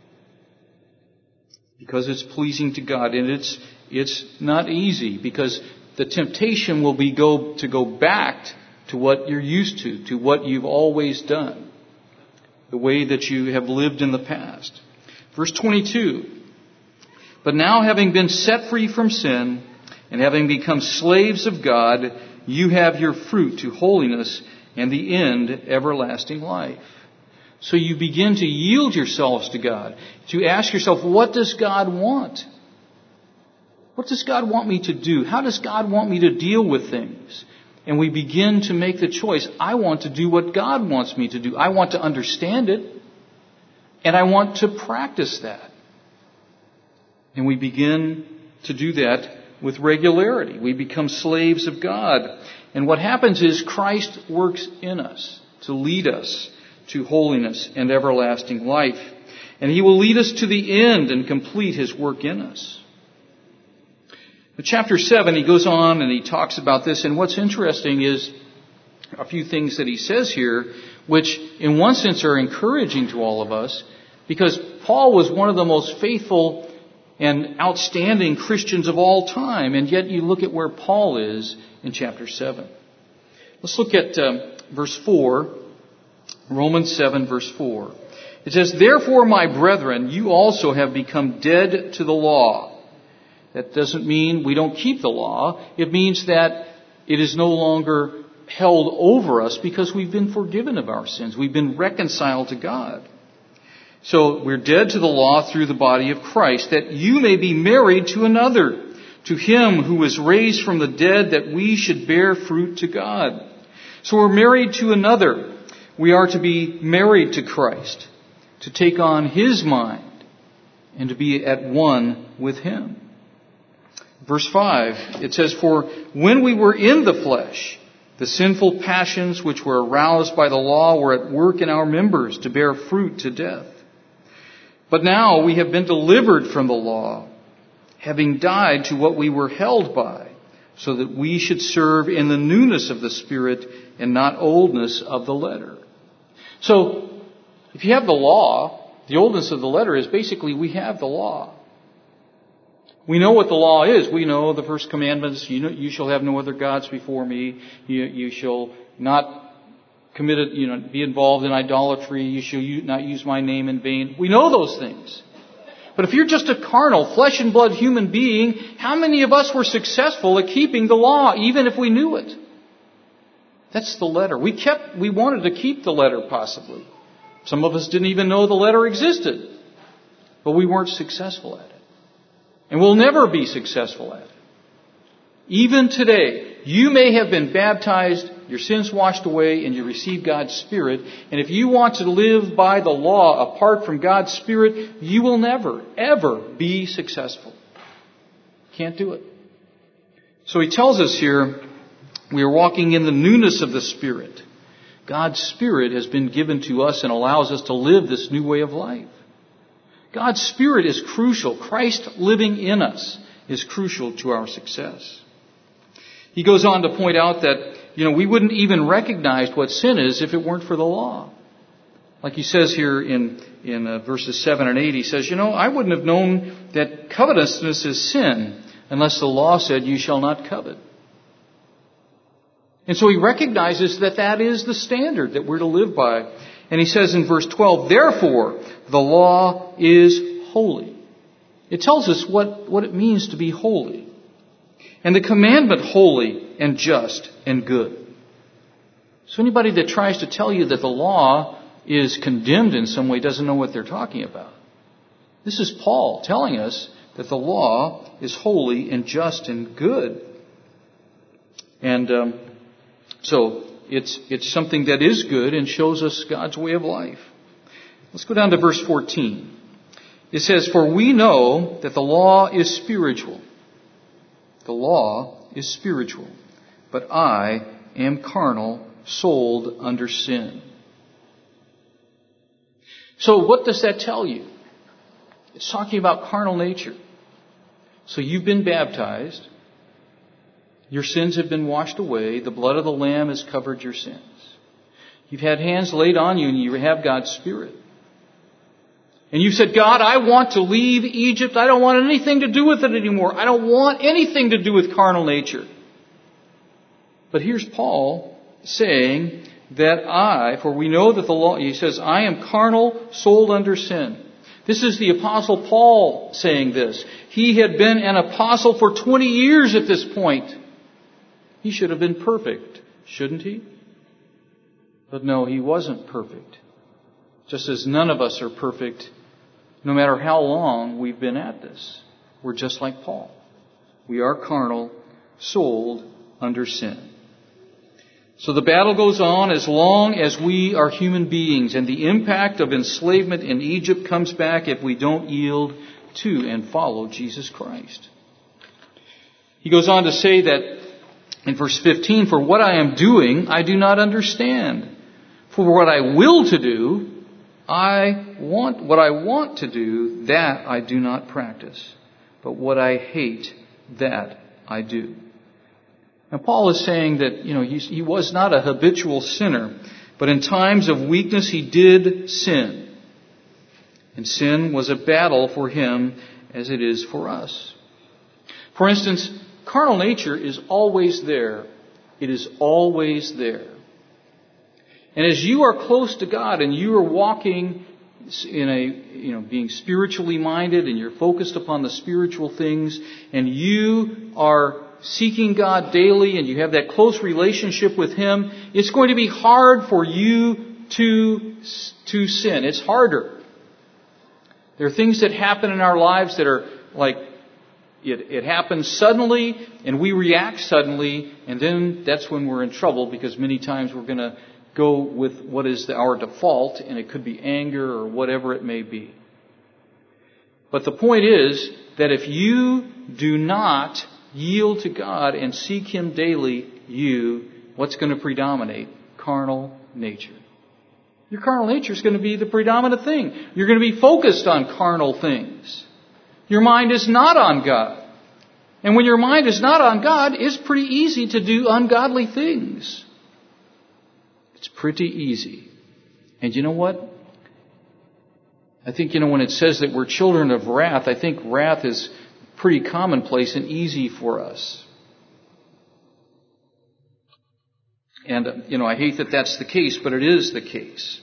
Because it's pleasing to God. And it's, it's not easy because the temptation will be go, to go back to what you're used to, to what you've always done. The way that you have lived in the past. Verse twenty-two. But now having been set free from sin and having become slaves of God, you have your fruit to holiness and the end, everlasting life. So you begin to yield yourselves to God. To ask yourself, what does God want? What does God want me to do? How does God want me to deal with things? And we begin to make the choice. I want to do what God wants me to do. I want to understand it. And I want to practice that. And we begin to do that with regularity. We become slaves of God. And what happens is Christ works in us to lead us to holiness and everlasting life. And He will lead us to the end and complete His work in us. In chapter seven, he goes on and he talks about this. And what's interesting is a few things that he says here, which in one sense are encouraging to all of us, because Paul was one of the most faithful and outstanding Christians of all time. And yet you look at where Paul is in chapter seven. Let's look at um, verse four, Romans seven, verse four. It says, therefore, my brethren, you also have become dead to the law. That doesn't mean we don't keep the law. It means that it is no longer held over us because we've been forgiven of our sins. We've been reconciled to God. So we're dead to the law through the body of Christ, that you may be married to another, to Him who was raised from the dead, that we should bear fruit to God. So we're married to another. We are to be married to Christ, to take on His mind, and to be at one with Him. Verse five, it says, for when we were in the flesh, the sinful passions which were aroused by the law were at work in our members to bear fruit to death. But now we have been delivered from the law, having died to what we were held by, so that we should serve in the newness of the Spirit and not oldness of the letter. So, if you have the law, the oldness of the letter is basically we have the law. We know what the law is. We know the first commandments. You know, you shall have no other gods before me. You, you shall not commit, it, you know, be involved in idolatry. You shall not use my name in vain. We know those things. But if you're just a carnal, flesh and blood human being, how many of us were successful at keeping the law, even if we knew it? That's the letter. We kept, we wanted to keep the letter possibly. Some of us didn't even know the letter existed. But we weren't successful at it. And we'll never be successful at it. Even today, you may have been baptized, your sins washed away, and you receive God's Spirit. And if you want to live by the law apart from God's Spirit, you will never, ever be successful. Can't do it. So he tells us here, we are walking in the newness of the Spirit. God's Spirit has been given to us and allows us to live this new way of life. God's Spirit is crucial. Christ living in us is crucial to our success. He goes on to point out that, you know, we wouldn't even recognize what sin is if it weren't for the law. Like he says here in, in uh, verses seven and eight, he says, you know, I wouldn't have known that covetousness is sin unless the law said you shall not covet. And so he recognizes that that is the standard that we're to live by. And he says in verse twelve, therefore, the law is holy. It tells us what, what it means to be holy. And the commandment holy and just and good. So anybody that tries to tell you that the law is condemned in some way doesn't know what they're talking about. This is Paul telling us that the law is holy and just and good. And um, so it's it's something that is good and shows us God's way of life. Let's go down to verse fourteen. It says, for we know that the law is spiritual. The law is spiritual, but I am carnal, sold under sin. So what does that tell you? It's talking about carnal nature. So you've been baptized. Your sins have been washed away. The blood of the Lamb has covered your sins. You've had hands laid on you and you have God's Spirit. And you said, God, I want to leave Egypt. I don't want anything to do with it anymore. I don't want anything to do with carnal nature. But here's Paul saying that I, for we know that the law, he says, I am carnal, sold under sin. This is the Apostle Paul saying this. He had been an apostle for twenty years at this point. He should have been perfect, shouldn't he? But no, he wasn't perfect. Just as none of us are perfect, no matter how long we've been at this. We're just like Paul. We are carnal, sold under sin. So the battle goes on as long as we are human beings, and the impact of enslavement in Egypt comes back if we don't yield to and follow Jesus Christ. He goes on to say that in verse fifteen, for what I am doing, I do not understand. For what I will to do, I want, what I want to do, that I do not practice. But what I hate, that I do. Now Paul is saying that, you know, he, he was not a habitual sinner, but in times of weakness he did sin. And sin was a battle for him as it is for us. For instance, carnal nature is always there. It is always there. And as you are close to God and you are walking in a, you know, being spiritually minded and you're focused upon the spiritual things and you are seeking God daily and you have that close relationship with Him, it's going to be hard for you to, to sin. It's harder. There are things that happen in our lives that are like, it, it happens suddenly and we react suddenly, and then that's when we're in trouble, because many times we're going to go with what is the, our default, and it could be anger or whatever it may be. But the point is that if you do not yield to God and seek Him daily, you, what's going to predominate? Carnal nature. Your carnal nature is going to be the predominant thing. You're going to be focused on carnal things. Your mind is not on God. And when your mind is not on God, it's pretty easy to do ungodly things. It's pretty easy. And you know what? I think, you know, when it says that we're children of wrath, I think wrath is pretty commonplace and easy for us. And, you know, I hate that that's the case, but it is the case.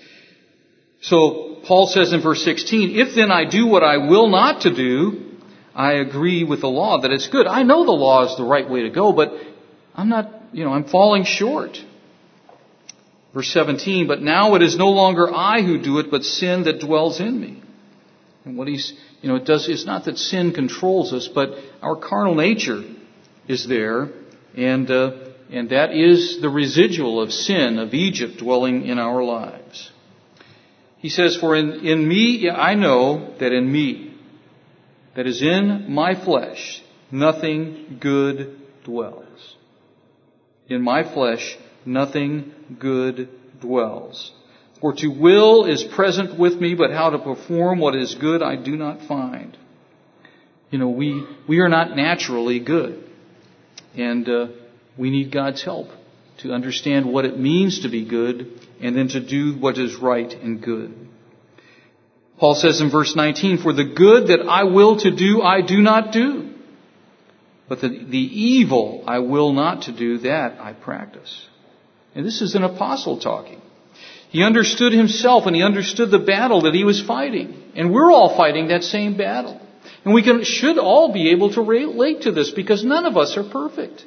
So Paul says in verse sixteen, if then I do what I will not to do, I agree with the law that it's good. I know the law is the right way to go, but I'm not, you know, I'm falling short. Verse seventeen, but now it is no longer I who do it, but sin that dwells in me. And what he's, you know, it does, it's not that sin controls us, but our carnal nature is there, and uh, and that is the residual of sin of Egypt dwelling in our lives. He says, "For in, in me, I know that in me, that is in my flesh, nothing good dwells." In my flesh, nothing good dwells. "For to will is present with me, but how to perform what is good I do not find." You know, we, we are not naturally good. And uh, we need God's help to understand what it means to be good and then to do what is right and good. Paul says in verse nineteen, "For the good that I will to do, I do not do. But the, the evil I will not to do, that I practice." And this is an apostle talking. He understood himself and he understood the battle that he was fighting. And we're all fighting that same battle. And we can, should all be able to relate to this because none of us are perfect.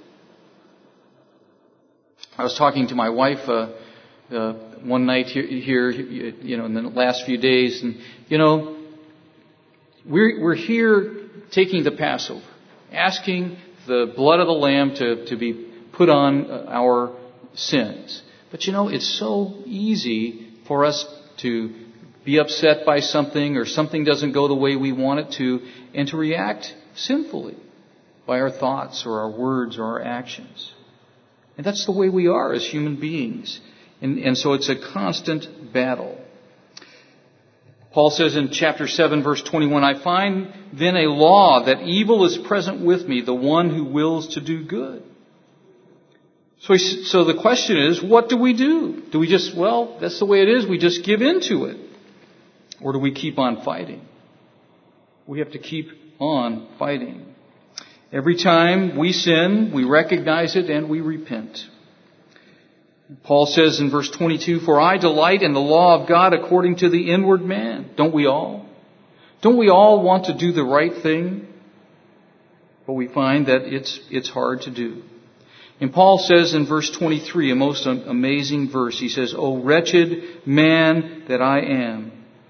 I was talking to my wife uh, uh, one night here, here, you know, in the last few days, and you know, we're we're here taking the Passover, asking the blood of the Lamb to to be put on our sins. But you know, it's so easy for us to be upset by something or something doesn't go the way we want it to, and to react sinfully by our thoughts or our words or our actions. And that's the way we are as human beings. And, and so it's a constant battle. Paul says in chapter seven, verse twenty-one, "I find then a law that evil is present with me, the one who wills to do good." So, he, so the question is, what do we do? Do we just, well, that's the way it is, we just give in to it? Or do we keep on fighting? We have to keep on fighting. Every time we sin, we recognize it and we repent. Paul says in verse twenty-two, "For I delight in the law of God according to the inward man." Don't we all? Don't we all want to do the right thing? But we find that it's, it's hard to do. And Paul says in verse twenty-three, a most amazing verse, he says, "O wretched man that I am.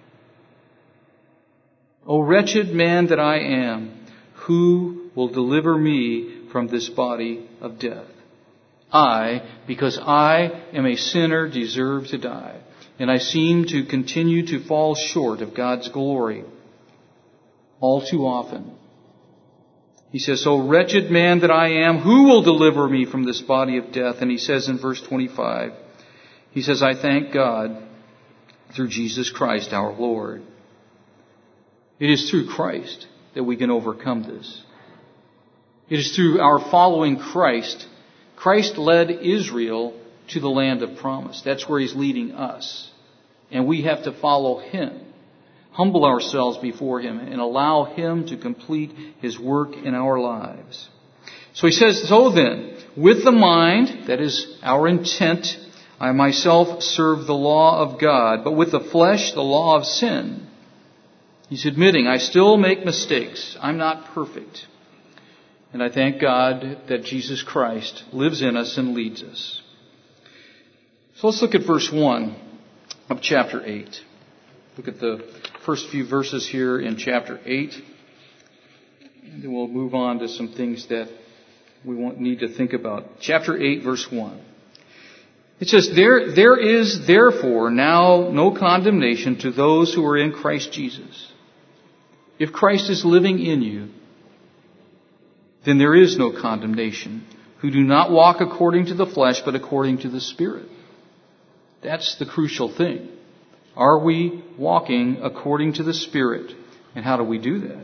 O wretched man that I am, who will deliver me from this body of death? I, because I am a sinner, deserve to die, and I seem to continue to fall short of God's glory all too often." He says, "O wretched man that I am, who will deliver me from this body of death?" And he says in verse twenty-five, he says, "I thank God through Jesus Christ our Lord." It is through Christ that we can overcome this. It is through our following Christ. Christ led Israel to the land of promise. That's where He's leading us. And we have to follow Him. Humble ourselves before Him and allow Him to complete His work in our lives. So he says, "So then, with the mind," that is our intent, "I myself serve the law of God, but with the flesh, the law of sin." He's admitting, I still make mistakes. I'm not perfect. And I thank God that Jesus Christ lives in us and leads us. So let's look at verse one of chapter eight. Look at the first few verses here in chapter eight. And then we'll move on to some things that we won't need to think about. Chapter eight, verse one. It says, there, there is therefore now no condemnation to those who are in Christ Jesus. If Christ is living in you, then there is no condemnation, who do not walk according to the flesh, but according to the Spirit. That's the crucial thing. Are we walking according to the Spirit? And how do we do that?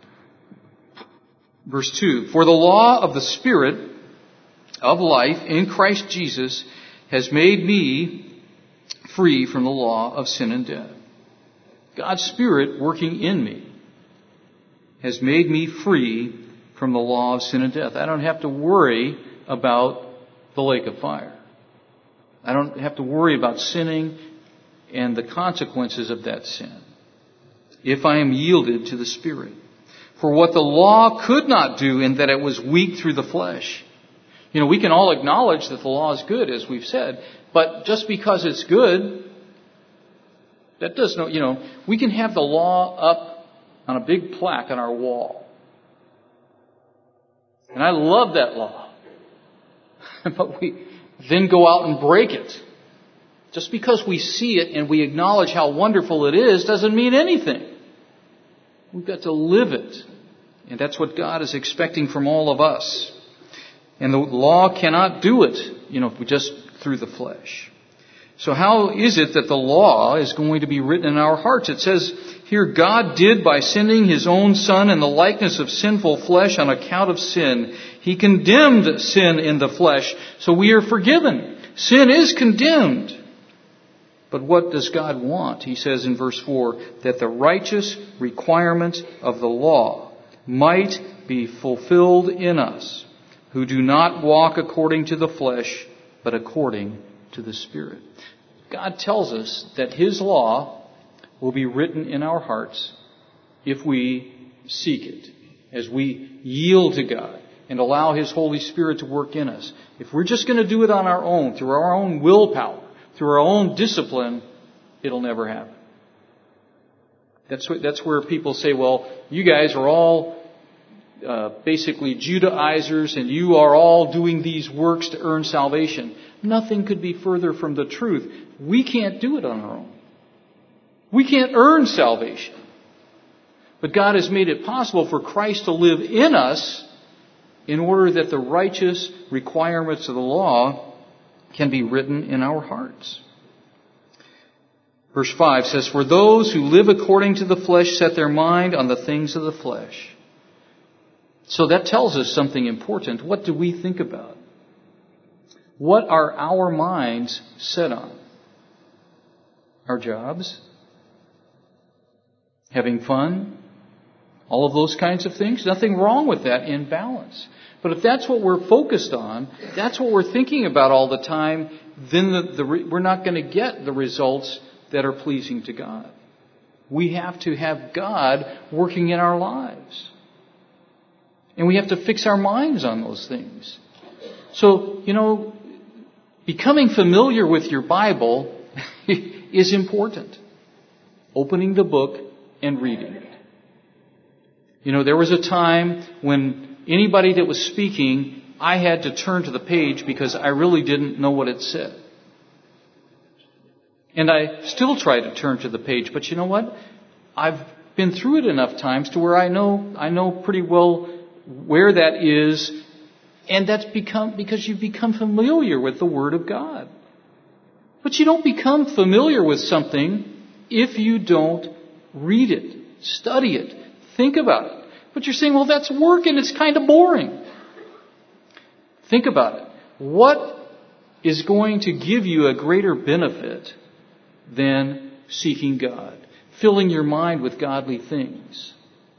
Verse two, "For the law of the Spirit of life in Christ Jesus has made me free from the law of sin and death." God's Spirit working in me has made me free from the law of sin and death. I don't have to worry about the lake of fire. I don't have to worry about sinning and the consequences of that sin if I am yielded to the Spirit. "For what the law could not do in that it was weak through the flesh." You know, we can all acknowledge that the law is good, as we've said, but just because it's good, that does no, you know, we can have the law up on a big plaque on our wall. And I love that law. But we then go out and break it. Just because we see it and we acknowledge how wonderful it is doesn't mean anything. We've got to live it. And that's what God is expecting from all of us. And the law cannot do it, you know, just through the flesh. So how is it that the law is going to be written in our hearts? It says here, God did by sending His own Son in the likeness of sinful flesh on account of sin. He condemned sin in the flesh, so we are forgiven. Sin is condemned. But what does God want? He says in verse four, that the righteous requirement of the law might be fulfilled in us, who do not walk according to the flesh, but according to the Spirit. God tells us that His law will be written in our hearts if we seek it, as we yield to God and allow His Holy Spirit to work in us. If we're just going to do it on our own, through our own willpower, through our own discipline, it'll never happen. That's what, that's where people say, well, you guys are all uh, basically Judaizers and you are all doing these works to earn salvation. Nothing could be further from the truth. We can't do it on our own. We can't earn salvation. But God has made it possible for Christ to live in us in order that the righteous requirements of the law can be written in our hearts. Verse five says, for those who live according to the flesh set their mind on the things of the flesh. So that tells us something important. What do we think about? What are our minds set on? Our jobs? Having fun? All of those kinds of things? Nothing wrong with that in balance. But if that's what we're focused on, that's what we're thinking about all the time, then the, the, we're not going to get the results that are pleasing to God. We have to have God working in our lives. And we have to fix our minds on those things. So, you know, becoming familiar with your Bible is important. Opening the book and reading it. You know, there was a time when anybody that was speaking, I had to turn to the page because I really didn't know what it said. And I still try to turn to the page, but you know what? I've been through it enough times to where I know I know pretty well where that is, and that's become because you've become familiar with the Word of God. But you don't become familiar with something if you don't read it, study it, think about it. But you're saying, well, that's work and it's kind of boring. Think about it. What is going to give you a greater benefit than seeking God? Filling your mind with godly things.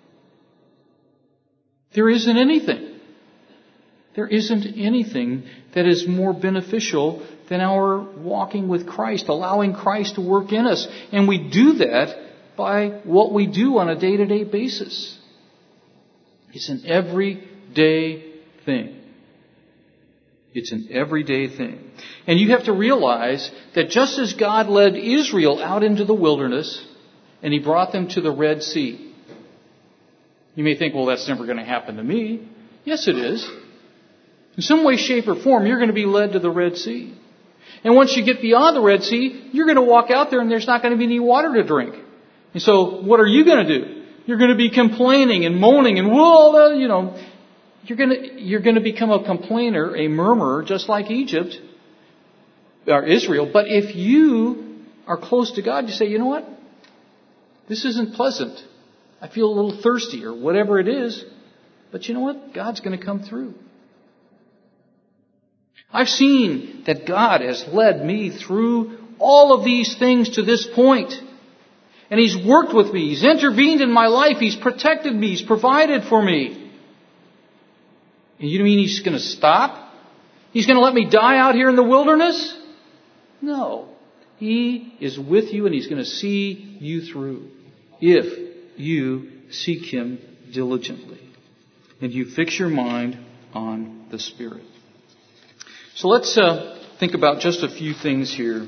There isn't anything. There isn't anything that is more beneficial than our walking with Christ, allowing Christ to work in us. And we do that by what we do on a day-to-day basis. It's an everyday thing. It's an everyday thing. And you have to realize that just as God led Israel out into the wilderness and He brought them to the Red Sea. You may think, well, that's never going to happen to me. Yes, it is. In some way, shape, or form, you're going to be led to the Red Sea. And once you get beyond the Red Sea, you're going to walk out there and there's not going to be any water to drink. And so what are you going to do? You're going to be complaining and moaning and, well, you know, you're going to, you're going to become a complainer, a murmurer, just like Egypt or Israel. But if you are close to God, you say, you know what? This isn't pleasant. I feel a little thirsty or whatever it is. But you know what? God's going to come through. I've seen that God has led me through all of these things to this point. And He's worked with me. He's intervened in my life. He's protected me. He's provided for me. And you mean He's going to stop? He's going to let me die out here in the wilderness? No. He is with you and He's going to see you through if you seek Him diligently. And you fix your mind on the Spirit. So let's uh, think about just a few things here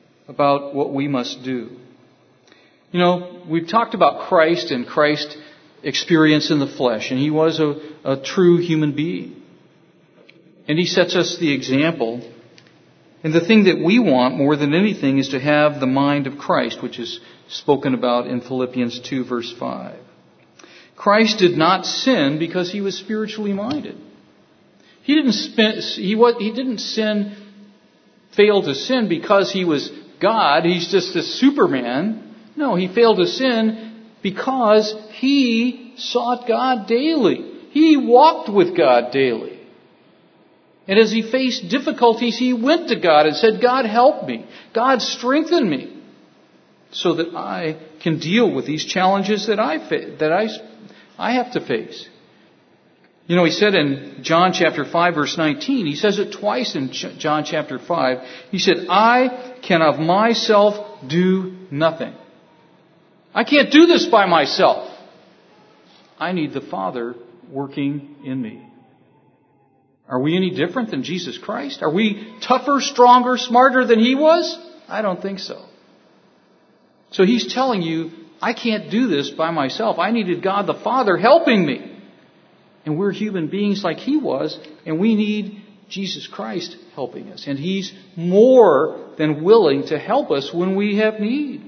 about what we must do. You know, we've talked about Christ and Christ experience in the flesh, and he was a, a true human being. And he sets us the example. And the thing that we want more than anything is to have the mind of Christ, which is spoken about in Philippians two, verse five. Christ did not sin because he was spiritually minded. He didn't spend, he what he didn't sin, fail to sin because he was God. He's just a Superman. No, he failed to sin because he sought God daily. He walked with God daily. And as he faced difficulties, he went to God and said, God, help me. God, strengthen me so that I can deal with these challenges that I fa- that I, I have to face. You know, he said in John chapter five, verse nineteen, he says it twice in Ch- John chapter five. He said, I can of myself do nothing. I can't do this by myself. I need the Father working in me. Are we any different than Jesus Christ? Are we tougher, stronger, smarter than he was? I don't think so. So he's telling you, I can't do this by myself. I needed God the Father helping me. And we're human beings like he was, and we need Jesus Christ helping us. And he's more than willing to help us when we have need.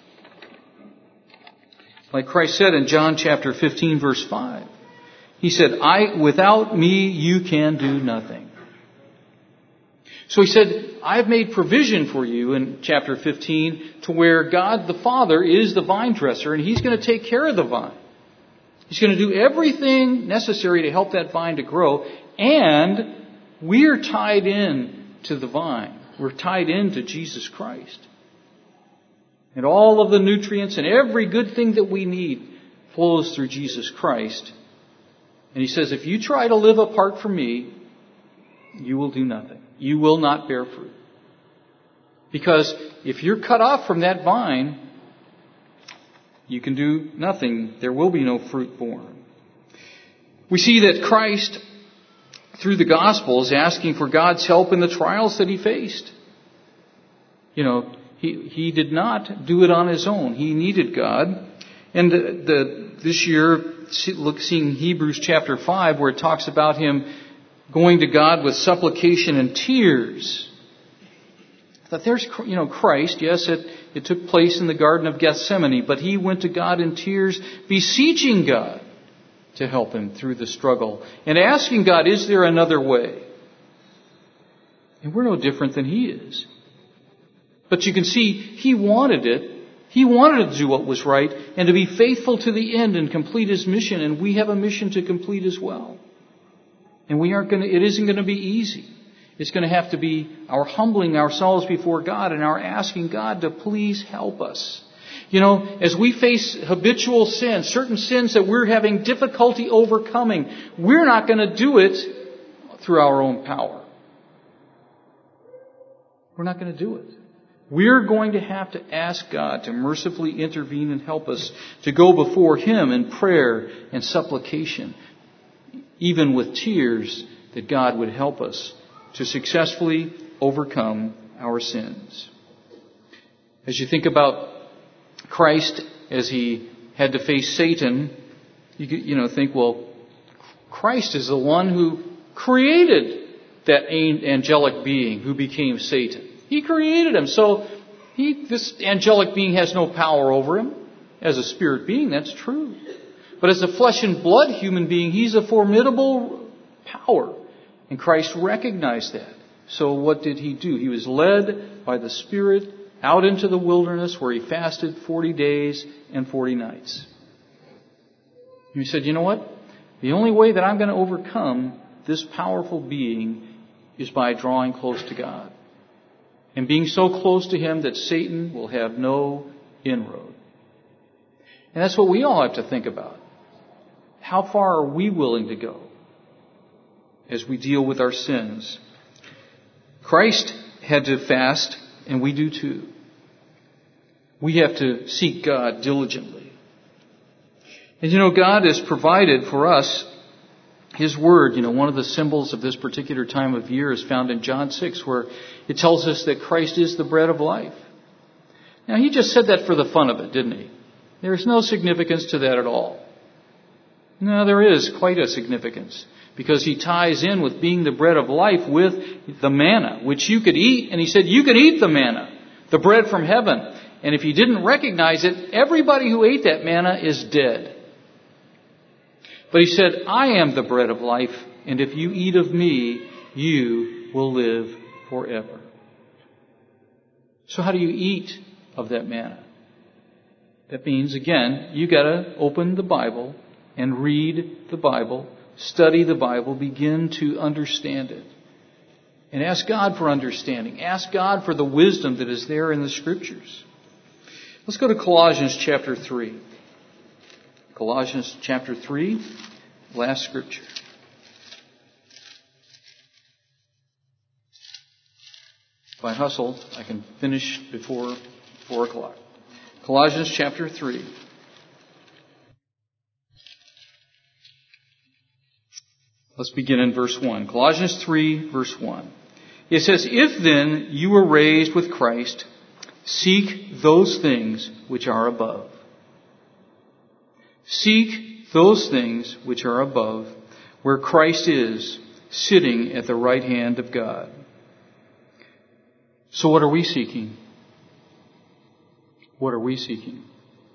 Like Christ said in John chapter fifteen, verse five. He said, I, without me, you can do nothing. So he said, I've made provision for you in chapter fifteen to where God the Father is the vine dresser, and he's going to take care of the vine. He's going to do everything necessary to help that vine to grow, and we're tied in to the vine. We're tied into Jesus Christ. And all of the nutrients and every good thing that we need flows through Jesus Christ. And he says, if you try to live apart from me, you will do nothing. You will not bear fruit. Because if you're cut off from that vine, you can do nothing. There will be no fruit born. We see that Christ, through the gospel, is asking for God's help in the trials that he faced. You know, he, he did not do it on his own. He needed God. And the, the, this year, look, seeing Hebrews chapter five, where it talks about him going to God with supplication and tears. That there's, you know, Christ, yes, it, it took place in the Garden of Gethsemane, but he went to God in tears, beseeching God to help him through the struggle, and asking God, is there another way? And we're no different than he is. But you can see, he wanted it. He wanted to do what was right and to be faithful to the end and complete his mission. And we have a mission to complete as well. And we aren't going to, it isn't going to be easy. It's going to have to be our humbling ourselves before God and our asking God to please help us. You know, as we face habitual sins, certain sins that we're having difficulty overcoming, we're not going to do it through our own power. We're not going to do it. We're going to have to ask God to mercifully intervene and help us to go before him in prayer and supplication, even with tears, that God would help us to successfully overcome our sins. As you think about Christ as he had to face Satan, you you know think, well, Christ is the one who created that angelic being who became Satan. He created him. So he, this angelic being has no power over him. As a spirit being, that's true. But as a flesh and blood human being, he's a formidable power. And Christ recognized that. So what did he do? He was led by the Spirit out into the wilderness where he fasted forty days and forty nights. And he said, you know what? The only way that I'm going to overcome this powerful being is by drawing close to God. And being so close to him that Satan will have no inroad. And that's what we all have to think about. How far are we willing to go as we deal with our sins? Christ had to fast, and we do too. We have to seek God diligently. And you know, God has provided for us his word. You know, one of the symbols of this particular time of year is found in John six, where it tells us that Christ is the bread of life. Now, he just said that for the fun of it, didn't he? There's no significance to that at all. No, there is quite a significance, because he ties in with being the bread of life with the manna, which you could eat. And he said, you can eat the manna, the bread from heaven. And if you didn't recognize it, everybody who ate that manna is dead. But he said, I am the bread of life, and if you eat of me, you will live forever. So how do you eat of that manna? That means, again, you got to open the Bible and read the Bible, study the Bible, begin to understand it. And ask God for understanding. Ask God for the wisdom that is there in the Scriptures. Let's go to Colossians chapter three. Colossians chapter three, last scripture. If I hustle, I can finish before four o'clock. Colossians chapter three. Let's begin in verse one. Colossians three, verse one. It says, if then you were raised with Christ, seek those things which are above. Seek those things which are above, where Christ is, sitting at the right hand of God. So what are we seeking? What are we seeking?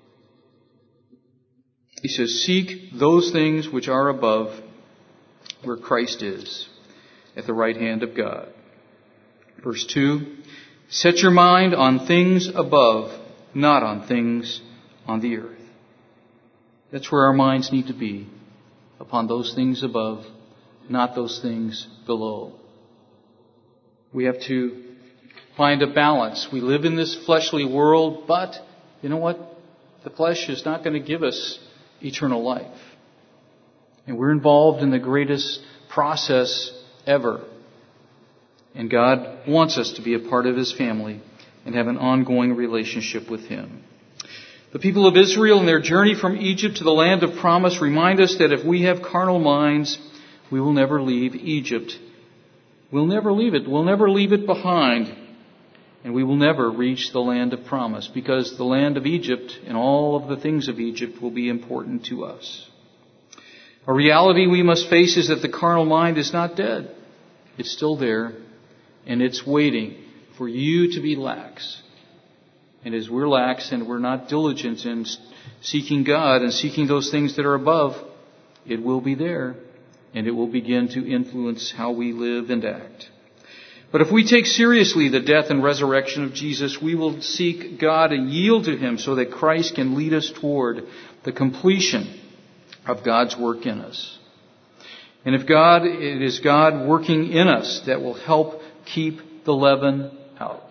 He says, seek those things which are above, where Christ is, at the right hand of God. Verse two, set your mind on things above, not on things on the earth. That's where our minds need to be, upon those things above, not those things below. We have to find a balance. We live in this fleshly world, but you know what? The flesh is not going to give us eternal life. And we're involved in the greatest process ever. And God wants us to be a part of His family and have an ongoing relationship with Him. The people of Israel in their journey from Egypt to the land of promise remind us that if we have carnal minds, we will never leave Egypt. We'll never leave it. We'll never leave it behind. And we will never reach the land of promise, because the land of Egypt and all of the things of Egypt will be important to us. A reality we must face is that the carnal mind is not dead. It's still there, and it's waiting for you to be lax. And as we're lax and we're not diligent in seeking God and seeking those things that are above, it will be there, and it will begin to influence how we live and act. But if we take seriously the death and resurrection of Jesus, we will seek God and yield to Him so that Christ can lead us toward the completion of God's work in us. And if God, it is God working in us that will help keep the leaven out.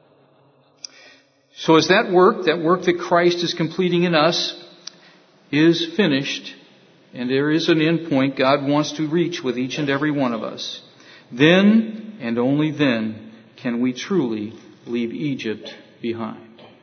So as that work, that work that Christ is completing in us, is finished, and there is an end point God wants to reach with each and every one of us, then and only then can we truly leave Egypt behind.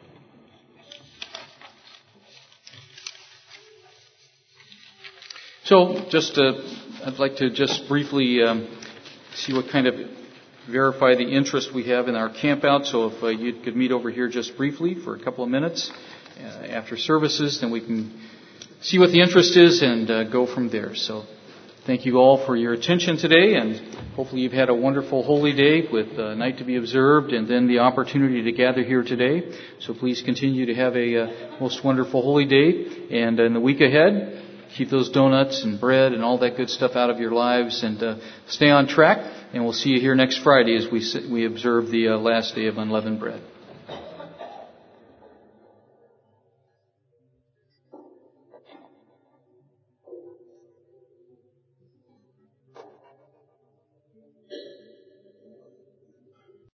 So, just uh, I'd like to just briefly um, see what kind of verify the interest we have in our camp out. So if uh, you could meet over here just briefly for a couple of minutes uh, after services, then we can see what the interest is and uh, go from there. So thank you all for your attention today, and hopefully you've had a wonderful holy day with a night to be observed and then the opportunity to gather here today. So please continue to have a uh, most wonderful holy day, and in the week ahead, keep those donuts and bread and all that good stuff out of your lives, and uh, stay on track. And we'll see you here next Friday as we we observe the uh, last day of unleavened bread.